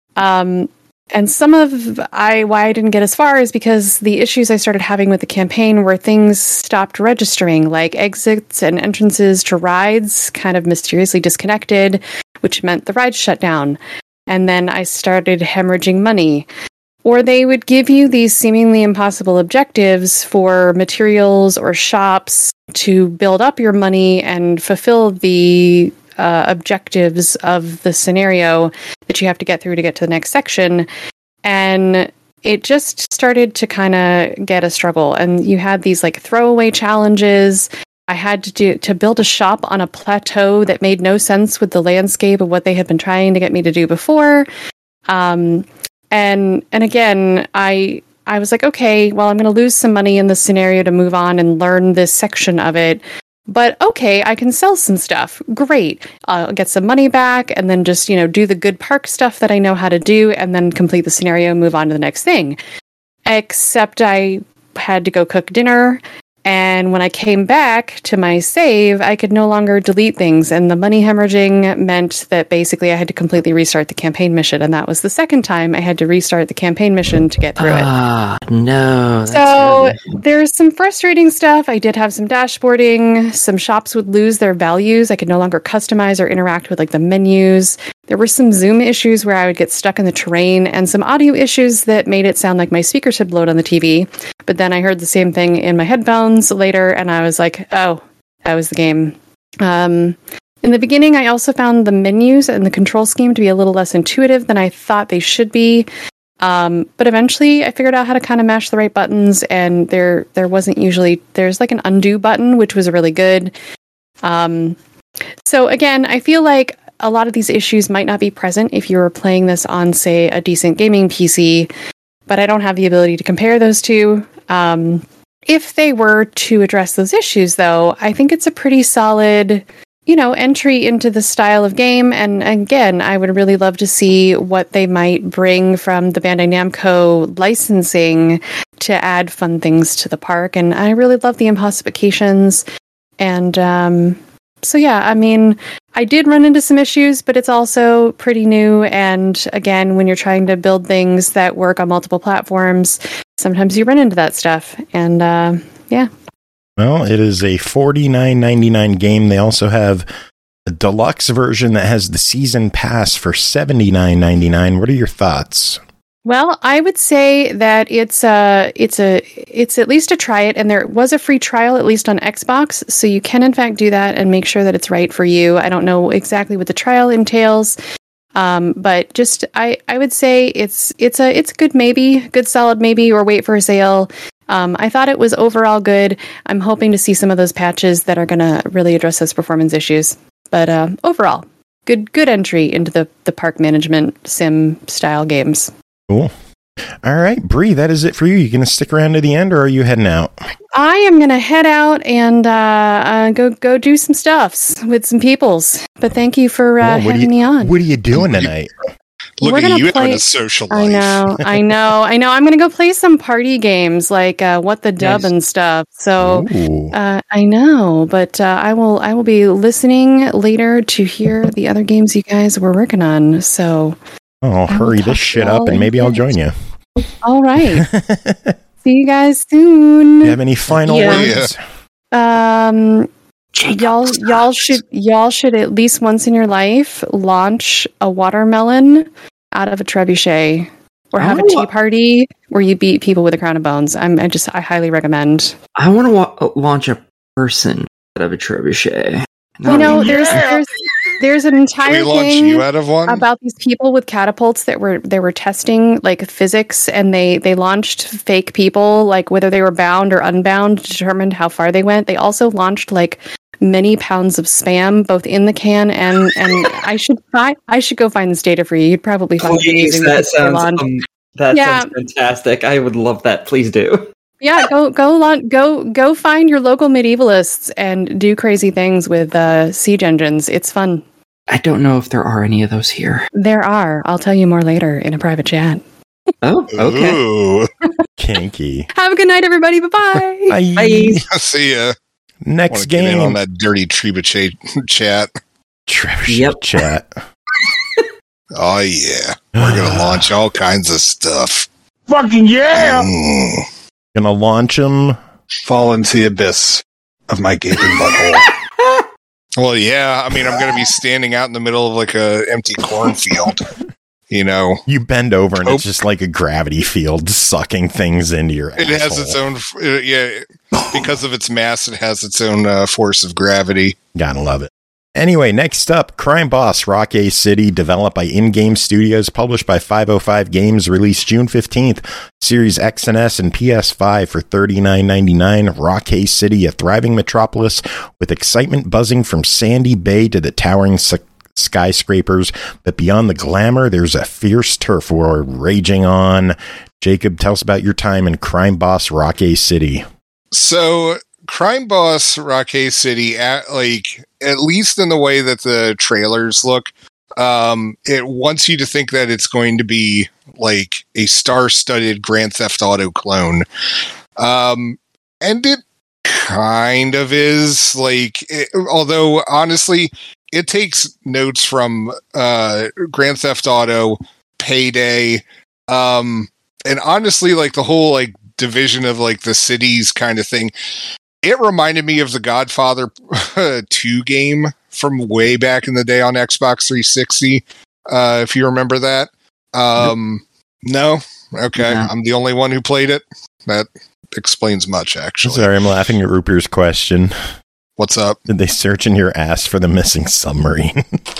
Um, and some of I why I didn't get as far is because the issues I started having with the campaign were things stopped registering, like exits and entrances to rides kind of mysteriously disconnected, which meant the rides shut down. And then I started hemorrhaging money. Or they would give you these seemingly impossible objectives for materials or shops to build up your money and fulfill the Uh, objectives of the scenario that you have to get through to get to the next section. And it just started to kind of get a struggle. And you had these like throwaway challenges. I had to do to build a shop on a plateau that made no sense with the landscape of what they had been trying to get me to do before. Um, and and again, I I was like, okay, well, I'm going to lose some money in this scenario to move on and learn this section of it. But okay, I can sell some stuff. Great. I'll get some money back and then just, you know, do the good park stuff that I know how to do and then complete the scenario and move on to the next thing. Except I had to go cook dinner. And when I came back to my save, I could no longer delete things. And the money hemorrhaging meant that basically I had to completely restart the campaign mission. And that was the second time I had to restart the campaign mission to get through it. Ah, no. That's So really... there's some frustrating stuff. I did have some dashboarding. Some shops would lose their values. I could no longer customize or interact with like the menus. There were some zoom issues where I would get stuck in the terrain, and some audio issues that made it sound like my speakers had blown on the T V. But then I heard the same thing in my headphones later, and I was like, oh, that was the game. Um, in the beginning, I also found the menus and the control scheme to be a little less intuitive than I thought they should be. Um, but eventually I figured out how to kind of mash the right buttons, and there there wasn't usually, there's like an undo button, which was really good. Um, so again, I feel like a lot of these issues might not be present if you were playing this on, say, a decent gaming P C, but I don't have the ability to compare those two. Um, if they were to address those issues, though, I think it's a pretty solid, you know, entry into the style of game. And again, I would really love to see what they might bring from the Bandai Namco licensing to add fun things to the park. And I really love the impossifications. And um, so, yeah, I mean, I did run into some issues, but it's also pretty new. And again, when you're trying to build things that work on multiple platforms, sometimes you run into that stuff. And uh, yeah. Well, it is a forty-nine ninety-nine game. They also have a deluxe version that has the season pass for seventy-nine ninety-nine. What are your thoughts? Well, I would say that it's a, it's a, it's at least a try it, and there was a free trial at least on Xbox, so you can in fact do that and make sure that it's right for you. I don't know exactly what the trial entails, um, but just I, I would say it's it's a it's a good maybe, good solid maybe, or wait for a sale. Um, I thought it was overall good. I'm hoping to see some of those patches that are going to really address those performance issues. But uh, overall, good good entry into the the park management sim style games. Cool. All right, Bree, that is it for you. You going to stick around to the end, or are you heading out? I am gonna head out and uh, uh, go go do some stuffs with some peoples. But thank you for uh, Oh, what having are you, me on. What are you doing tonight? Look We're at gonna you play- having a social life. I know, I know, I know. I'm gonna go play some party games like uh, What the Dub Nice. and stuff. So Ooh. uh, I know, but uh, I will I will be listening later to hear the other games you guys were working on. So Oh, I will hurry talk this to shit you up, all and in maybe a I'll bit. join you. all right, Do see you guys soon. you have any final Yeah. words? Um, Jacob y'all, sucks. y'all should, y'all should at least once in your life launch a watermelon out of a trebuchet, or have a Oh. tea party where you beat people with a crown of bones. I'm, I just, I highly recommend. I want to wa- launch a person out of a trebuchet. You know, yeah. there's, there's, there's an Can we entire launch thing you out of one? about these people with catapults that were they were testing like physics, and they they launched fake people, like whether they were bound or unbound, determined how far they went. They also launched like many pounds of spam both in the can and and I should find I should go find this data for you. You'd probably find it Please, amusing. that with sounds Elon. um, that Yeah. sounds fantastic. I would love that. Please do. Yeah, go go lon- go go find your local medievalists and do crazy things with uh, siege engines. It's fun. I don't know if there are any of those here. There are. I'll tell you more later in a private chat. Oh, okay. Ooh. Kinky. Have a good night, everybody. Bye-bye. Bye. Bye. See ya. Next Wanna get in on game. that dirty trebuchet chat. Trevor Yep. chat. Oh yeah, we're gonna launch all kinds of stuff. Fucking yeah! Mm. Gonna launch them. Fall into the abyss of my gaping butthole. Well, yeah. I mean, I'm gonna be standing out in the middle of like a empty cornfield. You know, You bend over and Oh. it's just like a gravity field sucking things into your it has asshole. its own. Uh, yeah, because of its mass, it has its own uh, force of gravity. Gotta love it. Anyway, next up, Crime Boss Rock A City, developed by In-Game Studios, published by five oh five Games, released June fifteenth, Series X and S and P S five for thirty-nine ninety-nine. Rock A City, a thriving metropolis with excitement buzzing from Sandy Bay to the towering s- skyscrapers. But beyond the glamour, there's a fierce turf war raging on. Jacob, tell us about your time in Crime Boss Rock A City. So, Crime Boss Rockay City, at, like at least in the way that the trailers look, um, it wants you to think that it's going to be like a star-studded Grand Theft Auto clone, um, and it kind of is. Like, it, although honestly, it takes notes from uh, Grand Theft Auto, Payday, um, and honestly, like the whole like division of like the cities kind of thing. It reminded me of the Godfather two game from way back in the day on Xbox three sixty. Uh, if you remember that. Um, no? Okay. No. I'm the only one who played it. That explains much, actually. Sorry, I'm laughing at Rupert's question. What's up? Did they search in your ass for the missing submarine?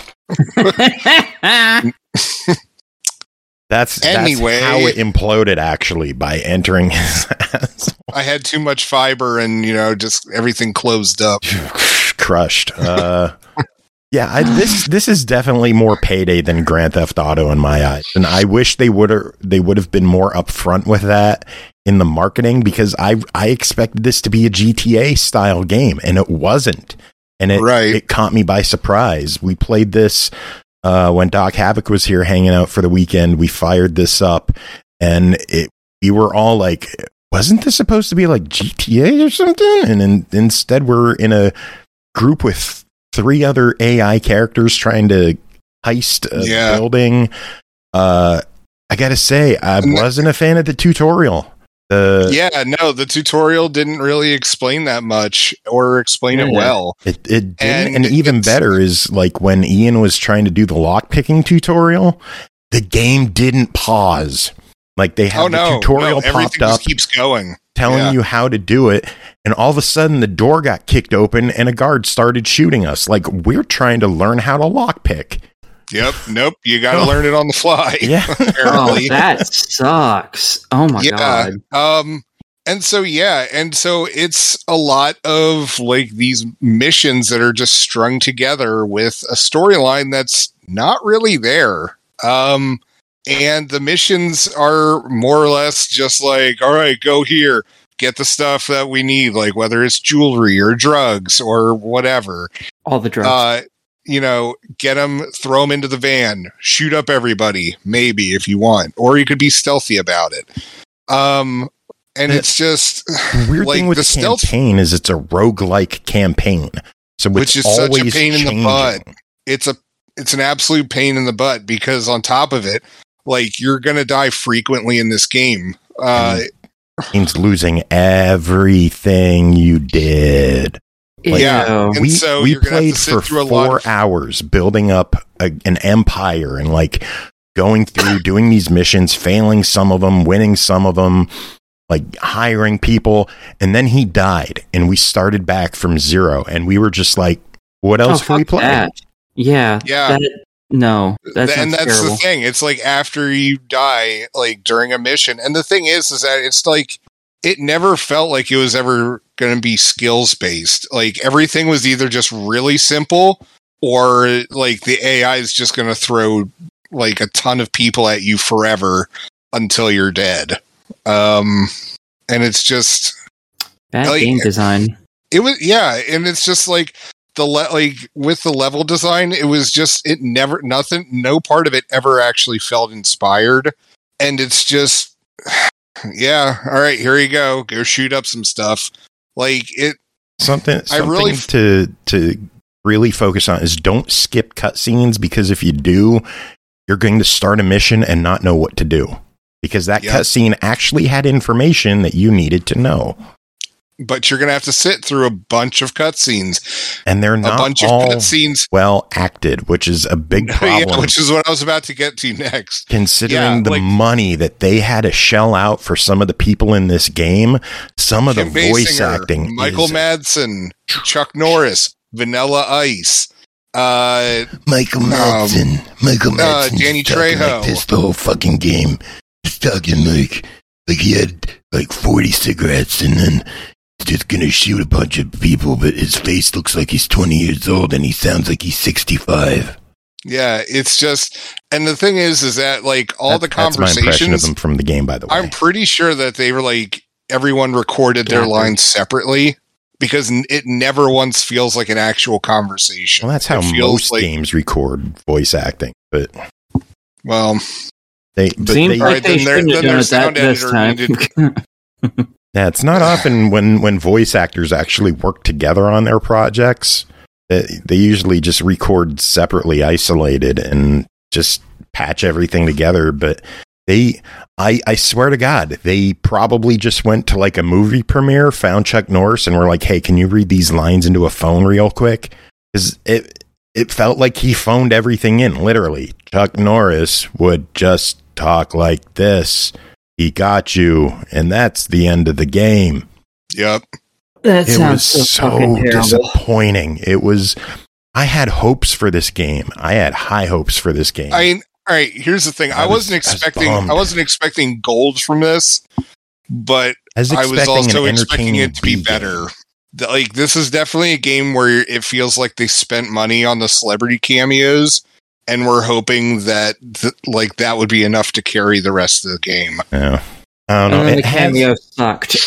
That's, Anyway. that's how it imploded, actually, by entering his ass. I had too much fiber and, you know, just everything closed up. Crushed. Uh, yeah, I, this this is definitely more Payday than Grand Theft Auto in my eyes, and I wish they would have they would have been more upfront with that in the marketing, because I I expected this to be a G T A style game, and it wasn't, and it Right. it caught me by surprise. We played this uh, when Doc Havoc was here hanging out for the weekend. We fired this up, and it we were all like, wasn't this supposed to be like G T A or something? And in, instead, we're in a group with three other A I characters trying to heist a Yeah. building. Uh, I gotta say, I And- wasn't a fan of the tutorial. The Yeah, no, the tutorial didn't really explain that much or explain it Yeah. well. It, it didn't, and, And even it's- better is like when Ian was trying to do the lockpicking tutorial, the game didn't pause. Like they had Oh the no, tutorial no, everything popped up just keeps going. telling Yeah. you how to do it, and all of a sudden the door got kicked open and a guard started shooting us. Like, we're trying to learn how to lockpick. Yep, nope, you got to Oh. learn it on the fly. Yeah. Oh, apparently. that sucks. Oh my yeah. god. Um and so yeah, and so it's a lot of like these missions that are just strung together with a storyline that's not really there. Um and the missions are more or less just like, all right, go here, get the stuff that we need, like whether it's jewelry or drugs or whatever. All the drugs. Uh, you know, get them, throw them into the van, shoot up everybody, maybe if you want, or you could be stealthy about it. Um, and The- it's just The weird like thing with the the stealth, campaign is it's a roguelike campaign. So which it's is such a always pain in the changing. butt. It's a it's an absolute pain in the butt because on top of it, like you're gonna die frequently in this game. Uh, Means losing everything you did. Like, yeah, and we so we you're gonna have played to sit for through a lot four of- hours building up a, an empire and like going through doing these missions, failing some of them, winning some of them, like hiring people, and then he died, and we started back from zero, and we were just like, "What else Oh, can we fuck play?" that. Yeah. Yeah. That, no, that Th- and sounds that's terrible. the thing. It's like after you die, like during a mission. And the thing is, is that it's like it never felt like it was ever going to be skills based. Like everything was either just really simple, or like the A I is just going to throw like a ton of people at you forever until you're dead. Um, and it's just Bad like- game design. it was yeah, and it's just like. The le- like with the level design, it was just it never nothing no part of it ever actually felt inspired, and it's just yeah, all right, here you go, go shoot up some stuff. Like it, Something, I something really- to to really focus on is don't skip cutscenes, because if you do, you're going to start a mission and not know what to do, because that Yep. cutscene actually had information that you needed to know, but you're gonna have to sit through a bunch of cutscenes, and they're a not bunch of all cutscenes, well acted, which is a big problem. yeah, which is what I was about to get to next. Considering Yeah, the like- money that they had to shell out for some of the people in this game, some of Kim the voice Basinger, acting, Michael is Madsen, Chuck Norris, Vanilla Ice, uh, Michael Um, Madsen. Michael uh, Madsen. Danny talking Trejo. like this the whole fucking game. He's talking like like he had like forty cigarettes and then he's just gonna shoot a bunch of people, but his face looks like he's twenty years old and he sounds like he's sixty-five. yeah, it's just, and the thing is, is that like all that- the that's my impression of conversations. them from the game, by the way. I'm pretty sure that they were like everyone recorded their Yeah. lines separately because n- it never once feels like an actual conversation. well, that's how It feels most like- games record voice acting, but Well, they but Seems they, like Right, they then there- shouldn't have then done their it that sound this editor time. yeah, it's not often when when voice actors actually work together on their projects. They, they usually just record separately, isolated, and just patch everything together. But they, I, I swear to God, they probably just went to like a movie premiere, found Chuck Norris, and were like, "Hey, can you read these lines into a phone real quick?" Because it it felt like he phoned everything in. Literally, Chuck Norris would just talk like this. He got you, and that's the end of the game. yep. That It sounds was so, so fucking terrible. disappointing. It was. I had hopes for this game. I had high hopes for this game. I mean, all right. Here's the thing. I, I was- wasn't I was expecting. bummed. I wasn't expecting gold from this, but was I was expecting also an expecting entertaining it to be B better. game. The- like this is definitely a game where it feels like they spent money on the celebrity cameos, and we're hoping that th- like that would be enough to carry the rest of the game. Yeah. I don't And know. then the It has- cameo sucked.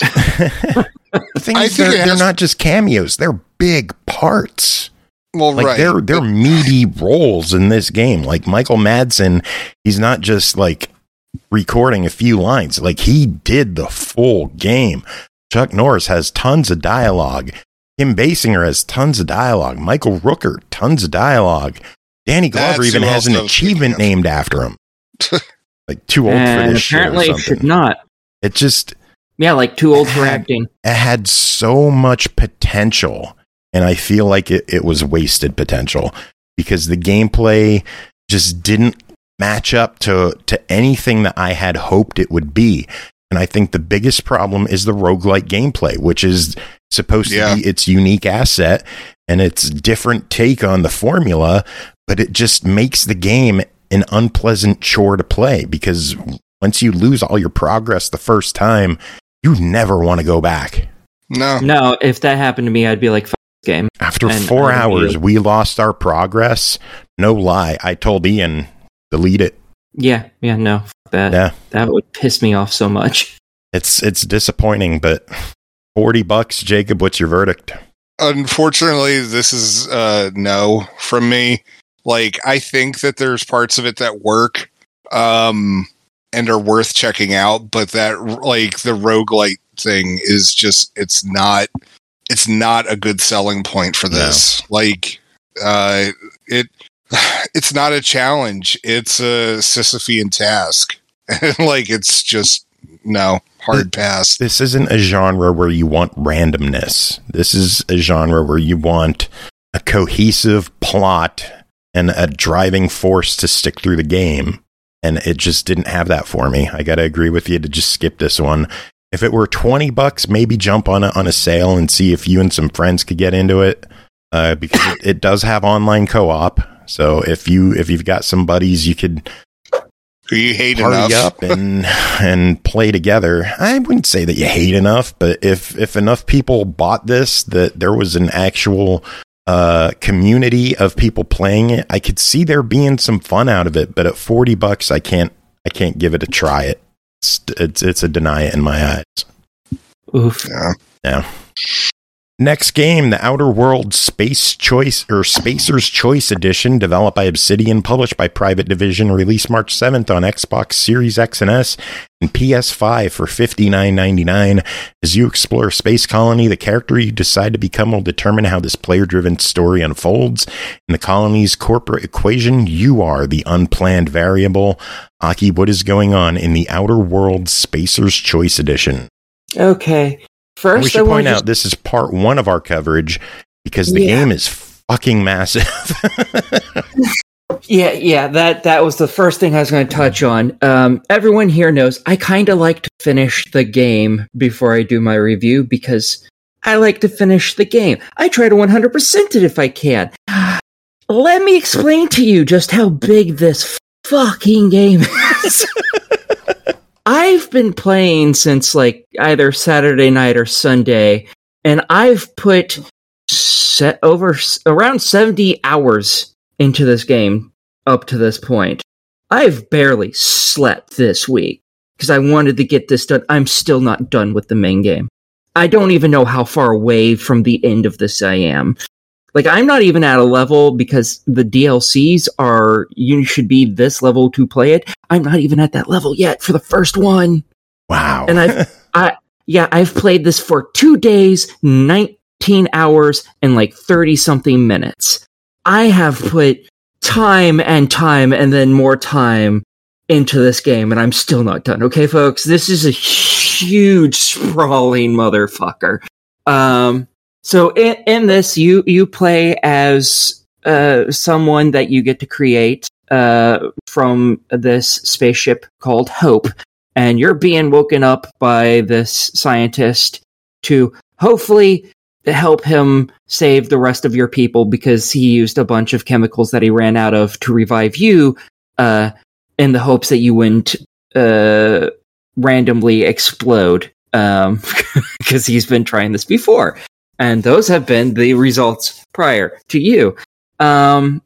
the thing I is, think they're, it they're has- not just cameos; they're big parts. Well, Like right. they're they're meaty roles in this game. Like Michael Madsen, he's not just like recording a few lines. Like he did the full game. Chuck Norris has tons of dialogue. Kim Basinger has tons of dialogue. Michael Rooker, tons of dialogue. Danny Glover That's even who has an else I was achievement thinking named after him. Like too old and for this shit or apparently it should something. not. It just Yeah, like too old for Had- acting. it had so much potential, and I feel like it, it was wasted potential because the gameplay just didn't match up to to anything that I had hoped it would be. And I think the biggest problem is the roguelike gameplay, which is supposed Yeah. to be its unique asset and its different take on the formula, but it just makes the game an unpleasant chore to play because once you lose all your progress the first time, you never want to go back. no. No, if that happened to me, I'd be like, "Fuck this game." After And four I would hours, be- we lost our progress. No lie. I told Ian, delete it. Yeah, yeah, no, fuck that. Yeah. That would piss me off so much. It's it's disappointing, but forty bucks, Jacob, what's your verdict? Unfortunately, this is uh, no from me. Like, I think that there's parts of it that work um, and are worth checking out, but that, like, the roguelite thing is just, it's not, it's not a good selling point for this. No. Like, uh, it, it's not a challenge. It's a Sisyphean task. Like, it's just, no, hard pass. This isn't a genre where you want randomness. This is a genre where you want a cohesive plot and a driving force to stick through the game. And it just didn't have that for me. I got to agree with you to just skip this one. If it were twenty bucks, maybe jump on a, on a sale and see if you and some friends could get into it. Uh, because it, it does have online co-op. So if you, if you've got some buddies, you could who you hate party enough up and, and play together. I wouldn't say that you hate enough, but if, if enough people bought this, that there was an actual uh, community of people playing it, I could see there being some fun out of it. But at forty bucks, I can't, I can't give it a try. It, it's, it's, it's a deny it in my eyes. Oof. Yeah. Yeah. Next game, The Outer Worlds Space Choice or Spacer's Choice Edition, developed by Obsidian, published by Private Division, released March seventh on Xbox Series X and S and P S five for fifty-nine ninety-nine. As you explore a space colony, the character you decide to become will determine how this player-driven story unfolds. In the colony's corporate equation, you are the unplanned variable. Aki, what is going on in The Outer Worlds Spacer's Choice Edition? Okay. First, we should I point want out to... this is part one of our coverage because the yeah. game is fucking massive. yeah, yeah, that that was the first thing I was going to touch on. Um, everyone here knows I kind of like to finish the game before I do my review because I like to finish the game. I try to one hundred percent it if I can. Let me explain to you just how big this fucking game is. I've been playing since like either Saturday night or Sunday, and I've put set over around seventy hours into this game up to this point. I've barely slept this week because I wanted to get this done. I'm still not done with the main game. I don't even know how far away from the end of this I am. Like, I'm not even at a level because the D L Cs are, you should be this level to play it. I'm not even at that level yet for the first one. Wow. And I've, I, yeah, I've played this for two days, nineteen hours, and like thirty something minutes. I have put time and time and then more time into this game, and I'm still not done. Okay, folks, this is a huge, sprawling motherfucker. Um, So in, in this, you, you play as uh, someone that you get to create uh, from this spaceship called Hope, and you're being woken up by this scientist to hopefully help him save the rest of your people because he used a bunch of chemicals that he ran out of to revive you uh, in the hopes that you wouldn't uh, randomly explode um, because he's been trying this before. And those have been the results prior to you. Um,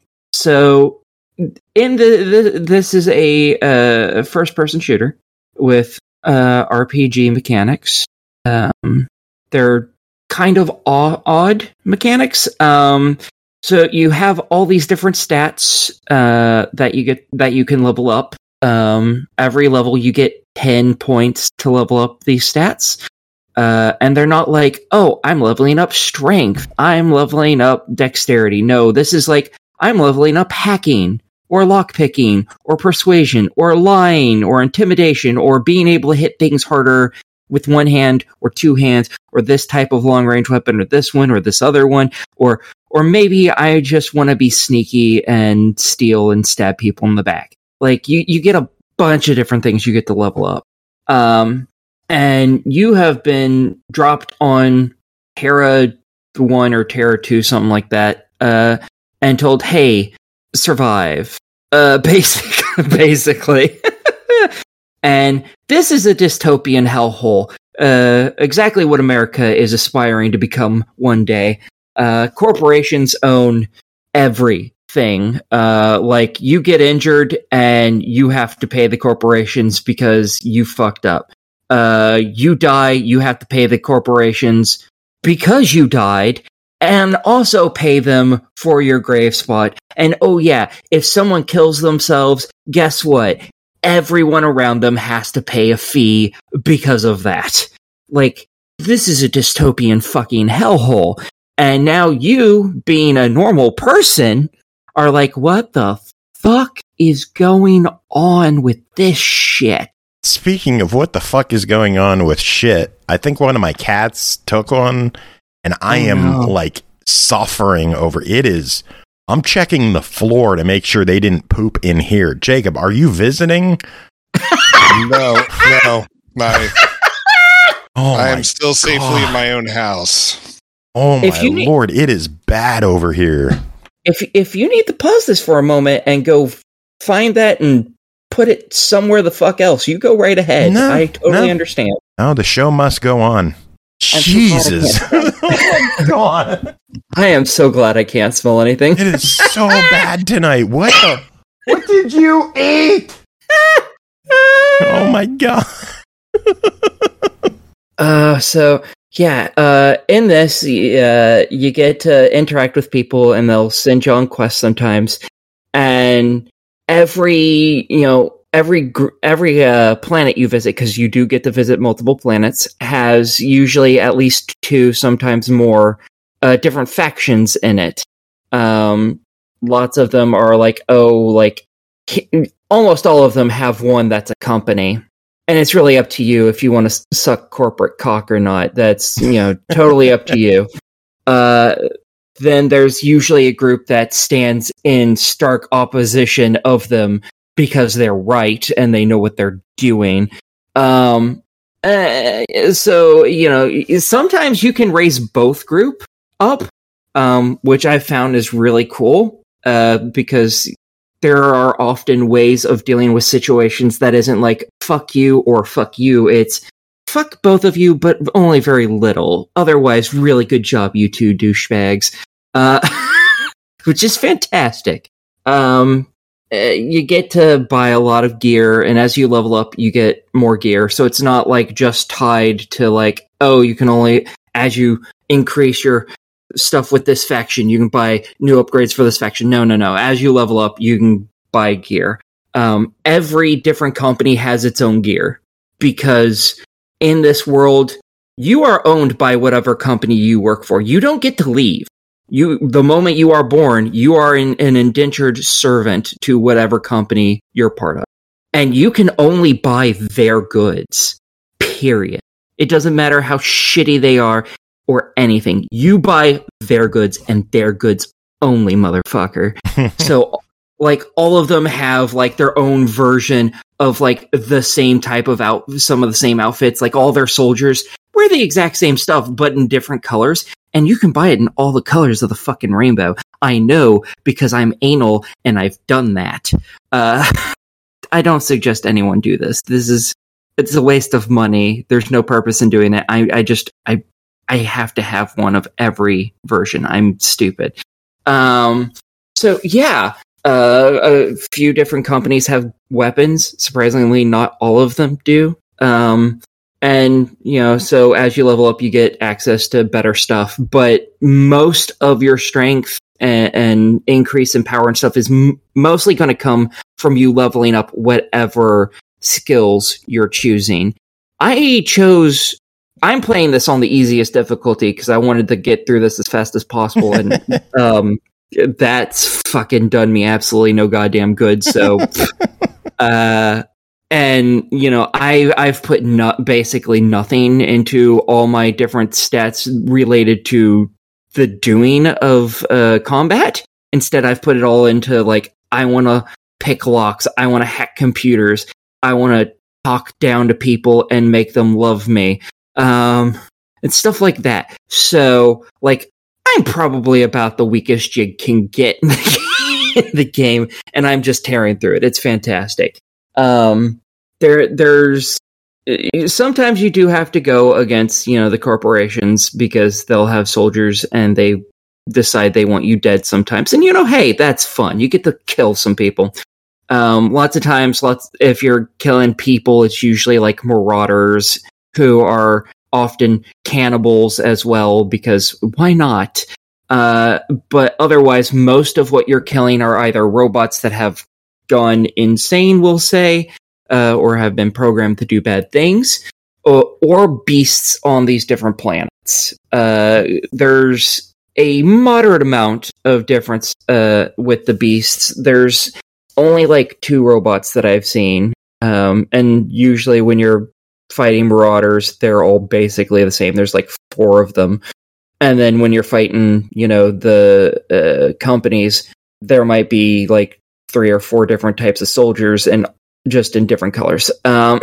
so, in the, the this is a uh, first-person shooter with uh, R P G mechanics. Um, they're kind of aw- odd mechanics. Um, so you have all these different stats uh, that you get that you can level up. Um, every level you get ten points to level up these stats. Uh, and they're not like, oh, I'm leveling up strength. I'm leveling up dexterity. No, this is like, I'm leveling up hacking, or lockpicking, or persuasion, or lying, or intimidation, or being able to hit things harder with one hand, or two hands, or this type of long-range weapon, or this one, or this other one, or or maybe I just want to be sneaky and steal and stab people in the back. Like, you, you get a bunch of different things you get to level up. Um... And you have been dropped on Terra one or Terra two, something like that, uh, and told, hey, survive. Uh, basic, basically. And this is a dystopian hellhole. Uh, exactly what America is aspiring to become one day. Uh, corporations own every thing. Uh, like you get injured and you have to pay the corporations because you fucked up. Uh, you die, you have to pay the corporations because you died, and also pay them for your grave spot. And oh yeah, if someone kills themselves, guess what? Everyone around them has to pay a fee because of that. Like, this is a dystopian fucking hellhole. And now you, being a normal person, are like, what the fuck is going on with this shit? Speaking of what the fuck is going on with shit, I think one of my cats took one, and I Oh, am no. like suffering over it. Is I'm checking the floor to make sure they didn't poop in here. Jacob, are you visiting? No, no, my Oh, I my am still safely God. in my own house. Oh my If you need- lord, it is bad over here. If if you need to pause this for a moment and go find that and put it somewhere the fuck else, you go right ahead. No, I totally no. understand. Oh, the show must go on. so glad I Jesus. can't- Oh my God. I am so glad I can't smell anything. It is so bad tonight. What the? What did you eat? Oh my God. Uh, so yeah, uh, in this, uh, you get to interact with people, and they'll send you on quests sometimes. And every, you know, every gr- every uh, planet you visit, because you do get to visit multiple planets, has usually at least two, sometimes more, uh, different factions in it. Um, lots of them are like, oh, like almost all of them have one that's a company. And it's really up to you if you want to suck corporate cock or not. That's, you know, totally up to you. Uh, then there's usually a group that stands in stark opposition of them because they're right and they know what they're doing. Um, uh, so, you know, sometimes you can raise both group up, um, which I found is really cool, uh, because there are often ways of dealing with situations that isn't like fuck you or fuck you. It's fuck both of you, but only very little. Otherwise, really good job, you two douchebags. Uh, which is fantastic. Um, uh, you get to buy a lot of gear, and as you level up, you get more gear. So it's not like just tied to like, oh, you can only, as you increase your stuff with this faction, you can buy new upgrades for this faction. No, no, no. As you level up, you can buy gear. Um, every different company has its own gear, because in this world, you are owned by whatever company you work for. You don't get to leave. You, the moment you are born, you are in, an indentured servant to whatever company you're part of. And you can only buy their goods. Period. It doesn't matter how shitty they are or anything. You buy their goods and their goods only, motherfucker. So, like, all of them have, like, their own version of, like, the same type of out, some of the same outfits. Like, all their soldiers wear the exact same stuff, but in different colors. And you can buy it in all the colors of the fucking rainbow. I know, because I'm anal and I've done that. Uh, I don't suggest anyone do this. This is, it's a waste of money. There's no purpose in doing it. I, I just, I, I have to have one of every version. I'm stupid. Um, so yeah, uh, a few different companies have weapons. Surprisingly, not all of them do. Um, and, you know, so as you level up, you get access to better stuff, but most of your strength and, and increase in power and stuff is m- mostly going to come from you leveling up whatever skills you're choosing. I chose, I'm playing this on the easiest difficulty because I wanted to get through this as fast as possible, and um, that's fucking done me absolutely no goddamn good. So, uh, and you know, I I've put not basically nothing into all my different stats related to the doing of uh, combat. Instead, I've put it all into like, I want to pick locks, I want to hack computers, I want to talk down to people and make them love me, um, and stuff like that. So, like, I'm probably about the weakest you can get in the, in the game, and I'm just tearing through it. It's fantastic. Um, there, there's sometimes you do have to go against, you know, the corporations because they'll have soldiers and they decide they want you dead sometimes. And you know, hey, that's fun. You get to kill some people. Um, lots of times, lots if you're killing people, it's usually like marauders who are often cannibals as well, because why not? Uh, but otherwise, most of what you're killing are either robots that have gone insane, we'll say, uh, or have been programmed to do bad things, or, or beasts on these different planets. Uh, there's a moderate amount of difference uh, with the beasts. There's only like two robots that I've seen, um, and usually when you're fighting marauders, they're all basically the same. There's like four of them. And then when you're fighting, you know, the uh, companies, there might be like three or four different types of soldiers, and just in different colors. Um,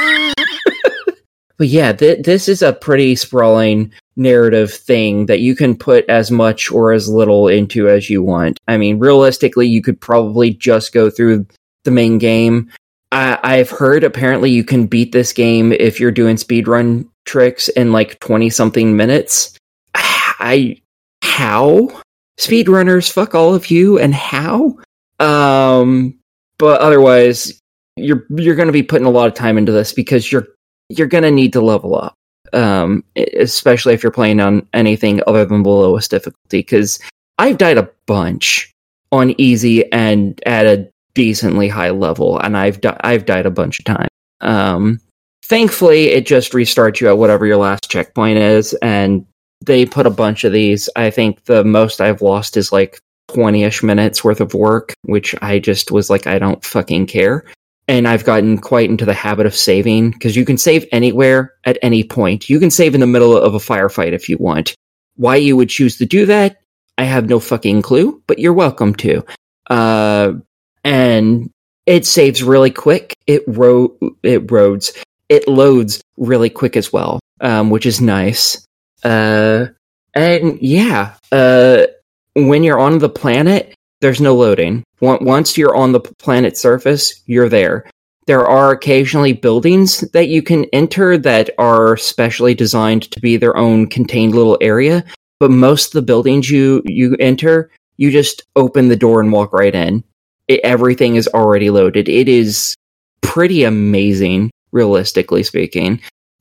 but yeah, th- this is a pretty sprawling narrative thing that you can put as much or as little into as you want. I mean, realistically, you could probably just go through the main game. I- I've heard apparently you can beat this game if you're doing speedrun tricks in like twenty something minutes. I how speedrunners, fuck all of you, and how? Um, but otherwise, you're you're going to be putting a lot of time into this because you're you're going to need to level up, um, especially if you're playing on anything other than the lowest difficulty. Because I've died a bunch on easy and at a decently high level, and I've di- I've died a bunch of times. Um, thankfully, it just restarts you at whatever your last checkpoint is, and they put a bunch of these. I think the most I've lost is like twenty-ish minutes worth of work, which I just was like, I don't fucking care. And I've gotten quite into the habit of saving, because you can save anywhere at any point. You can save in the middle of a firefight if you want. Why you would choose to do that, I have no fucking clue, but you're welcome to. Uh, and it saves really quick. It ro- it roads. It loads really quick as well, um, which is nice. Uh, and yeah, uh, when you're on the planet, there's no loading. Once you're on the planet's surface, you're there. There are occasionally buildings that you can enter that are specially designed to be their own contained little area, but most of the buildings you, you enter, you just open the door and walk right in. It, everything is already loaded. It is pretty amazing, realistically speaking,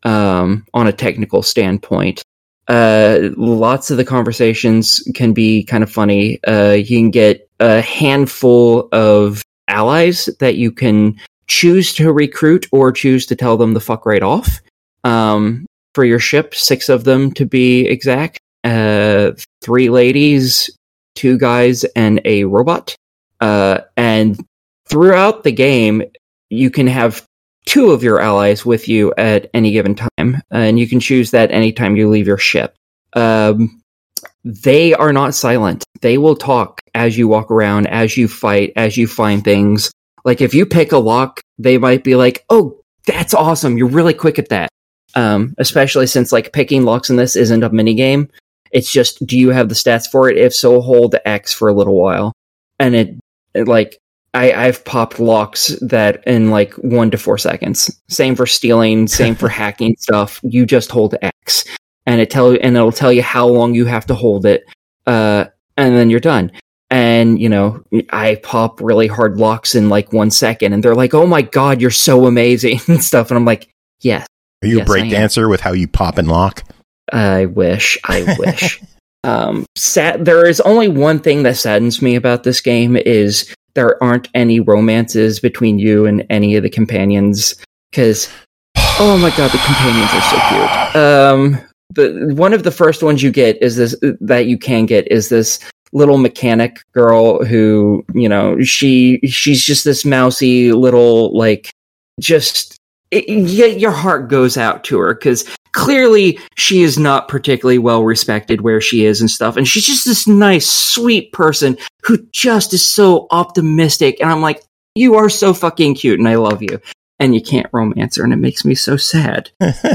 um, on a technical standpoint. Uh, lots of the conversations can be kind of funny. Uh, you can get a handful of allies that you can choose to recruit or choose to tell them to fuck right off. Um, for your ship, six of them to be exact. Uh, three ladies, two guys, and a robot. Uh, and throughout the game, you can have two of your allies with you at any given time, and you can choose that anytime you leave your ship. Um, they are not silent. They will talk as you walk around, as you fight, as you find things. Like, if you pick a lock, they might be like, oh, that's awesome, you're really quick at that. Um, especially since, like, picking locks in this isn't a minigame. It's just, do you have the stats for it? If so, hold X for a little while. And it, it like, I, I've popped locks that in like one to four seconds. Same for stealing, same for hacking stuff. You just hold X, and it tell and it'll tell you how long you have to hold it, uh, and then you're done. And you know, I pop really hard locks in like one second, and they're like, "Oh my god, you're so amazing!" and stuff. And I'm like, "Yes." Are you yes, a breakdancer with how you pop and lock? I wish. I wish. um, sad. There is only one thing that saddens me about this game is there aren't any romances between you and any of the companions, because, oh my god, the companions are so cute. Um, the one of the first ones you get is this, that you can get, is this little mechanic girl who, you know, she she's just this mousy little, like, just, it, your heart goes out to her, because clearly she is not particularly well respected where she is and stuff, and she's just this nice, sweet person who just is so optimistic, and I'm like, you are so fucking cute, and I love you. And you can't romance her, and it makes me so sad.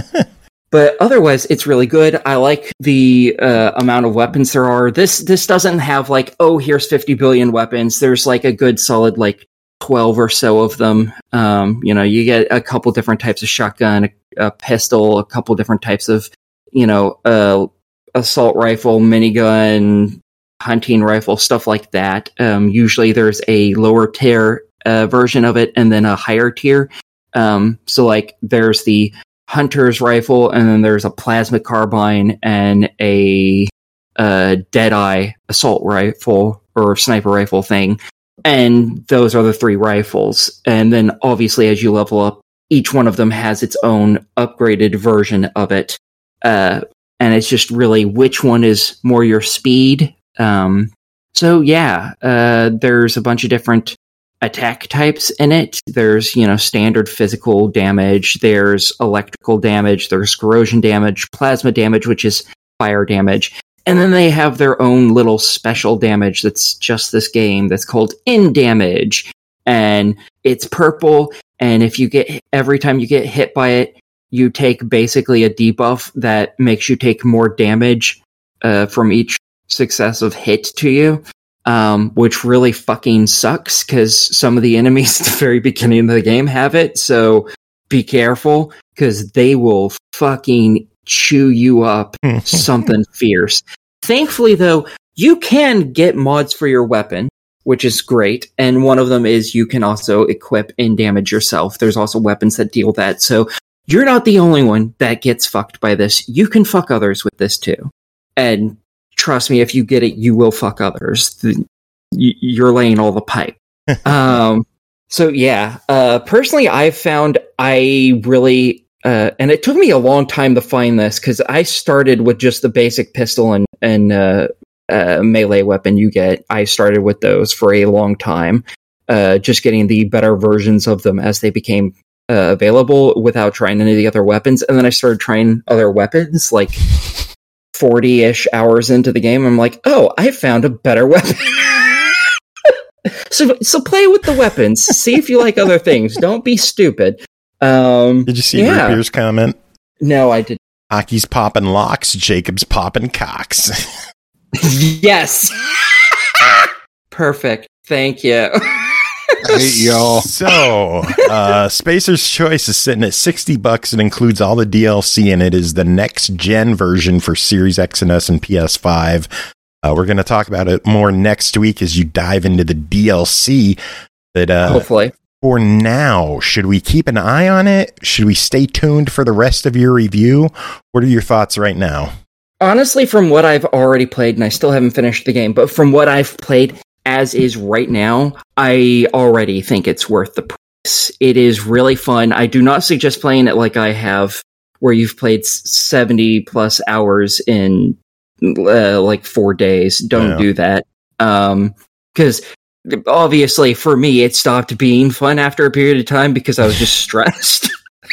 But otherwise, it's really good. I like the uh, amount of weapons there are. This this doesn't have like, oh, here's fifty billion weapons. There's like a good solid like twelve or so of them. Um, you know, you get a couple different types of shotgun, a, a pistol, a couple different types of, you know, uh, assault rifle, minigun, hunting rifle, stuff like that. Um, usually there's a lower tier uh, version of it and then a higher tier. Um, so like there's the hunter's rifle and then there's a plasma carbine and a uh, Deadeye assault rifle or sniper rifle thing. And those are the three rifles. And then obviously as you level up, each one of them has its own upgraded version of it. Uh, and it's just really which one is more your speed. Um, so yeah, uh, there's a bunch of different attack types in it. There's, you know, standard physical damage. There's electrical damage. There's corrosion damage, plasma damage, which is fire damage. And then they have their own little special damage that's just this game that's called in damage. And it's purple. And if you get, every time you get hit by it, you take basically a debuff that makes you take more damage uh, from each successive hit to you, um, which really fucking sucks because some of the enemies at the very beginning of the game have it. So be careful because they will fucking chew you up something fierce. Thankfully, though, you can get mods for your weapon, which is great. And one of them is you can also equip in damage yourself. There's also weapons that deal that. So you're not the only one that gets fucked by this. You can fuck others with this too. And trust me, if you get it, you will fuck others. You're laying all the pipe. um, so yeah, uh, personally, I've found I really, uh, and it took me a long time to find this because I started with just the basic pistol and, and uh, uh, melee weapon you get. I started with those for a long time, uh, just getting the better versions of them as they became Uh, available without trying any of the other weapons. And then I started trying other weapons like forty-ish hours into the game. I'm like, oh, I found a better weapon. so so play with the weapons. See if you like other things. Don't be stupid. Um, Did you see yeah. Rupier's comment? No, I didn't. Hockey's popping locks, Jacob's popping cocks. Yes! Perfect. Thank you. I hate y'all. So, uh, Spacer's Choice is sitting at sixty bucks. It includes all the D L C, and it is the next gen version for Series X and S and P S five. Uh, we're going to talk about it more next week as you dive into the D L C. But uh, hopefully, for now, should we keep an eye on it? Should we stay tuned for the rest of your review? What are your thoughts right now? Honestly, from what I've already played, and I still haven't finished the game, but from what I've played as is right now, I already think it's worth the price. It is really fun. I do not suggest playing it like I have, where you've played seventy plus hours in uh, like four days. Don't yeah. do that. Um, because obviously for me, it stopped being fun after a period of time because I was just stressed.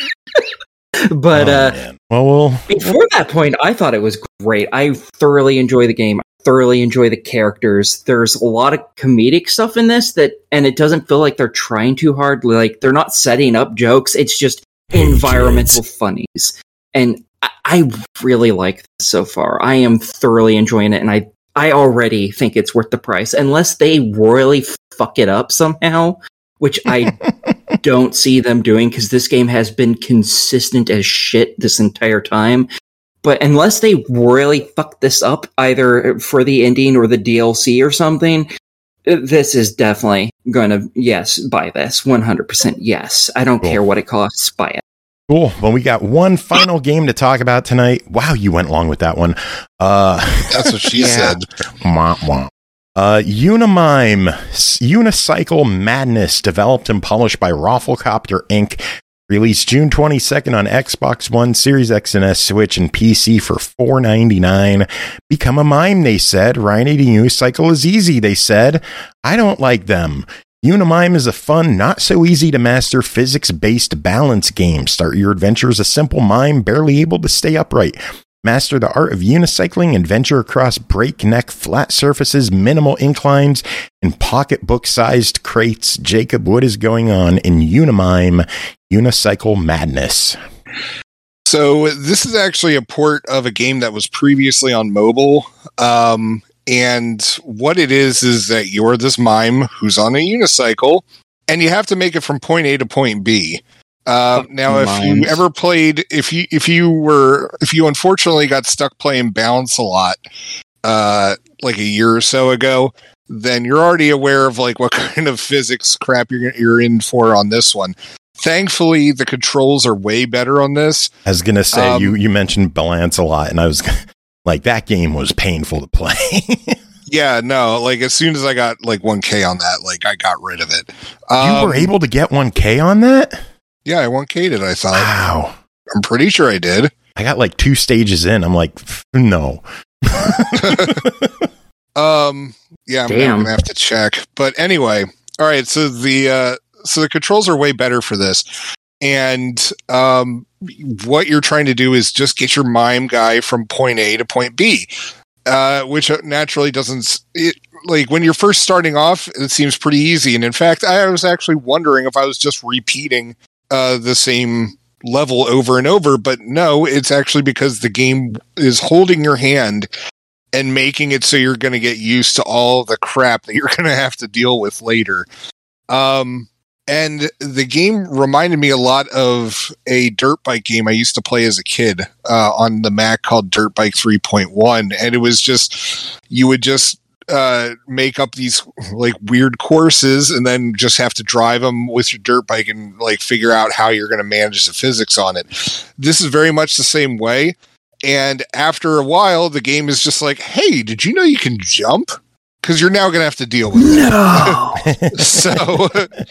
But oh, uh, man. well, we'll, before that point, I thought it was great. I thoroughly enjoy the game. Thoroughly enjoy the characters. There's a lot of comedic stuff in this that, and it doesn't feel like they're trying too hard. Like they're not setting up jokes. It's just environmental funnies. And I, I really like this so far. I am thoroughly enjoying it. And I, I already think it's worth the price unless they royally fuck it up somehow, which I don't see them doing because this game has been consistent as shit this entire time. But unless they really fuck this up, either for the ending or the D L C or something, this is definitely going to, yes, buy this. one hundred percent yes. I don't cool. care what it costs, buy it. Cool. Well, we got one final game to talk about tonight. Wow, you went long with that one. Uh, That's what she yeah. said. Wah, wah. Uh, Unimime, Unicycle Madness, developed and published by Rafflecopter Incorporated. Released June twenty-second on Xbox One, Series X and S, Switch, and P C for four ninety-nine. Become a mime, they said. Riding a unicycle is easy, they said. I don't like them. Unimime is a fun, not so easy to master physics-based balance game. Start your adventure as a simple mime, barely able to stay upright. Master the art of unicycling and venture across breakneck flat surfaces, minimal inclines, and pocketbook-sized crates. Jacob, what is going on in Unimime Unicycle Madness? So this is actually a port of a game that was previously on mobile. Um, and what it is, is that you're this mime who's on a unicycle, and you have to make it from point A to point B. Uh, now, if you ever played, if you if you were, if you unfortunately got stuck playing Balance a lot, uh, like a year or so ago, then you're already aware of like what kind of physics crap you're you're in for on this one. Thankfully, the controls are way better on this. I was gonna say Um, you you mentioned balance a lot, and I was like, that game was painful to play. Yeah, no, like as soon as I got like one K on that, like I got rid of it. Um, You were able to get one K on that? Yeah, I one K'd it, I thought. Wow. I'm pretty sure I did. I got like two stages in. I'm like, no. Um, yeah, I'm, Damn. I'm gonna have to check. But anyway, all right. So the uh, so the controls are way better for this, and um, what you're trying to do is just get your mime guy from point A to point B, uh, which naturally doesn't. It, like when you're first starting off, it seems pretty easy, and in fact, I was actually wondering if I was just repeating uh, the same level over and over, but no, it's actually because the game is holding your hand and making it so you're going to get used to all the crap that you're going to have to deal with later. Um, and the game reminded me a lot of a dirt bike game I used to play as a kid uh, on the Mac called Dirt Bike three point one. And it was just, you would just uh, make up these like weird courses and then just have to drive them with your dirt bike and like figure out how you're going to manage the physics on it. This is very much the same way. And after a while, the game is just like, hey, did you know you can jump? Because you're now going to have to deal with it. No. so,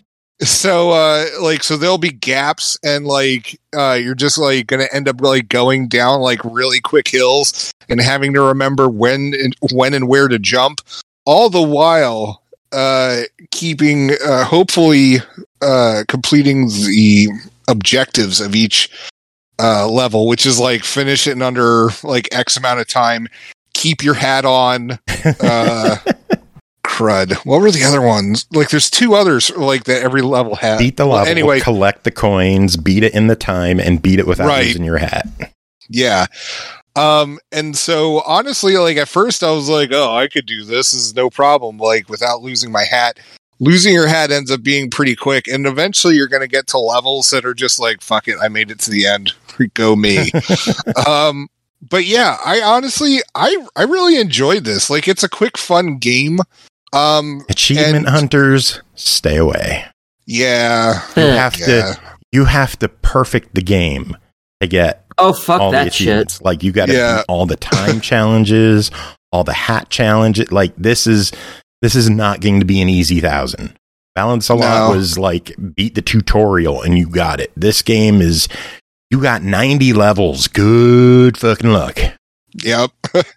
so, uh, like, so there'll be gaps and like, uh, you're just like going to end up like going down like really quick hills and having to remember when, and when and where to jump. All the while, uh, keeping, uh, hopefully, uh, completing the objectives of each uh level, which is like finish it in under like X amount of time, keep your hat on, uh crud. What were the other ones? Like there's two others like that every level has. Beat the Well, level, anyway, collect the coins, beat it in the time, and beat it without Right. losing your hat. yeah. Um and so honestly, like at first I was like, oh, I could do this. This is no problem, like without losing my hat. Losing your hat ends up being pretty quick, and eventually you're going to get to levels that are just like, fuck it, I made it to the end. Go me. um, but yeah, I honestly, I I really enjoyed this. Like, it's a quick, fun game. Um, Achievement and- hunters, stay away. yeah, You have yeah. to you have to perfect the game to get Oh, fuck all the that shit. achievements. Like you got to Yeah. beat all the time challenges, all the hat challenges. Like this is this is not going to be an easy thousand. Balance a lot No. was like beat the tutorial and you got it. This game is you got ninety levels. Good fucking luck. Yep.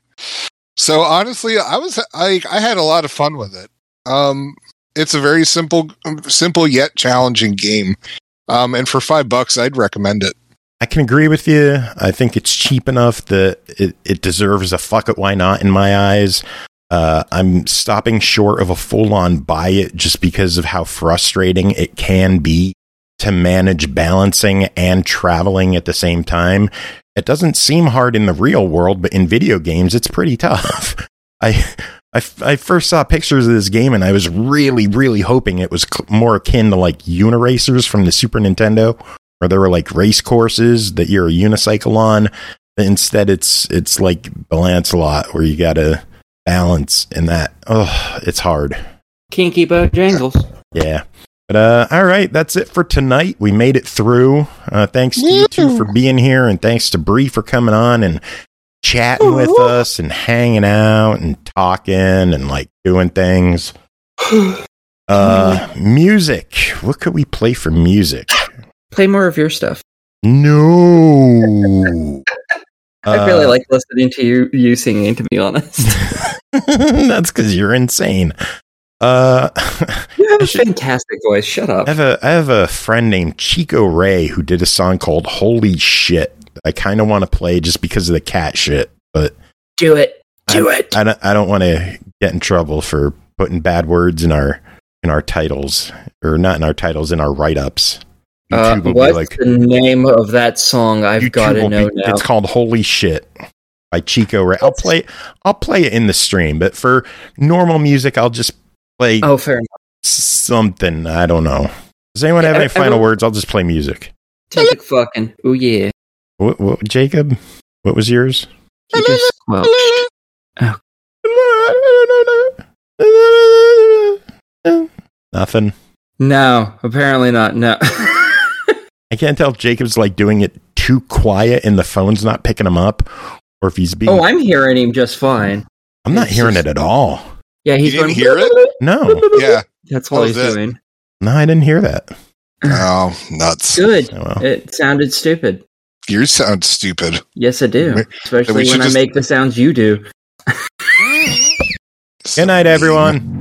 So honestly, I was I I had a lot of fun with it. Um, it's a very simple, simple yet challenging game. Um, and for five bucks, I'd recommend it. I can agree with you. I think it's cheap enough that it, it deserves a fuck it, why not in my eyes. Uh, I'm stopping short of a full-on buy it just because of how frustrating it can be to manage balancing and traveling at the same time. It doesn't seem hard in the real world, but in video games, it's pretty tough. I, I, I first saw pictures of this game and I was really, really hoping it was cl- more akin to like Uniracers from the Super Nintendo, where there were like race courses that you're a unicycle on. Instead, it's it's like Lancelot, where you gotta balance in that. Oh, it's hard. Kinky Bojangles. Yeah. But uh, all right, that's it for tonight. We made it through. Uh, thanks to you two for being here, and thanks to Bree for coming on and chatting with us and hanging out and talking and like doing things. Uh, music. What could we play for music? Play more of your stuff. No. I really Uh, like listening to you, you singing, to be honest. That's because you're insane. Uh, You have I a should- fantastic voice. Shut up. I have a I have a friend named Chico Ray who did a song called "Holy Shit." I kind of want to play just because of the cat shit, but Do it. Do I, it. I don't I don't want to get in trouble for putting bad words in our in our titles, or not in our titles, in our write ups. Uh, YouTube will what's be like the name of that song? I've YouTube got to will know be- now. It's called "Holy Shit" by Chico Ray. I'll play I'll play it in the stream, but for normal music, I'll just play Oh, fair enough. something. I don't know. Does anyone have I- any I final will- words? I'll just play music. Typic fucking. Oh, yeah. What, what, Jacob? What was yours? He just squelched. Nothing. No, apparently not. No. I can't tell if Jacob's like doing it too quiet and the phone's not picking him up, or if he's being. Oh, I'm hearing him just fine. I'm not it's hearing just... it at all. Yeah, he's you didn't going. hear it? No. Yeah, that's all oh, he's that... doing. No, I didn't hear that. Oh, nuts! Good. Oh, well. It sounded stupid. You sound stupid. Yes, I do. Especially when just... I make the sounds you do. Good night, everyone.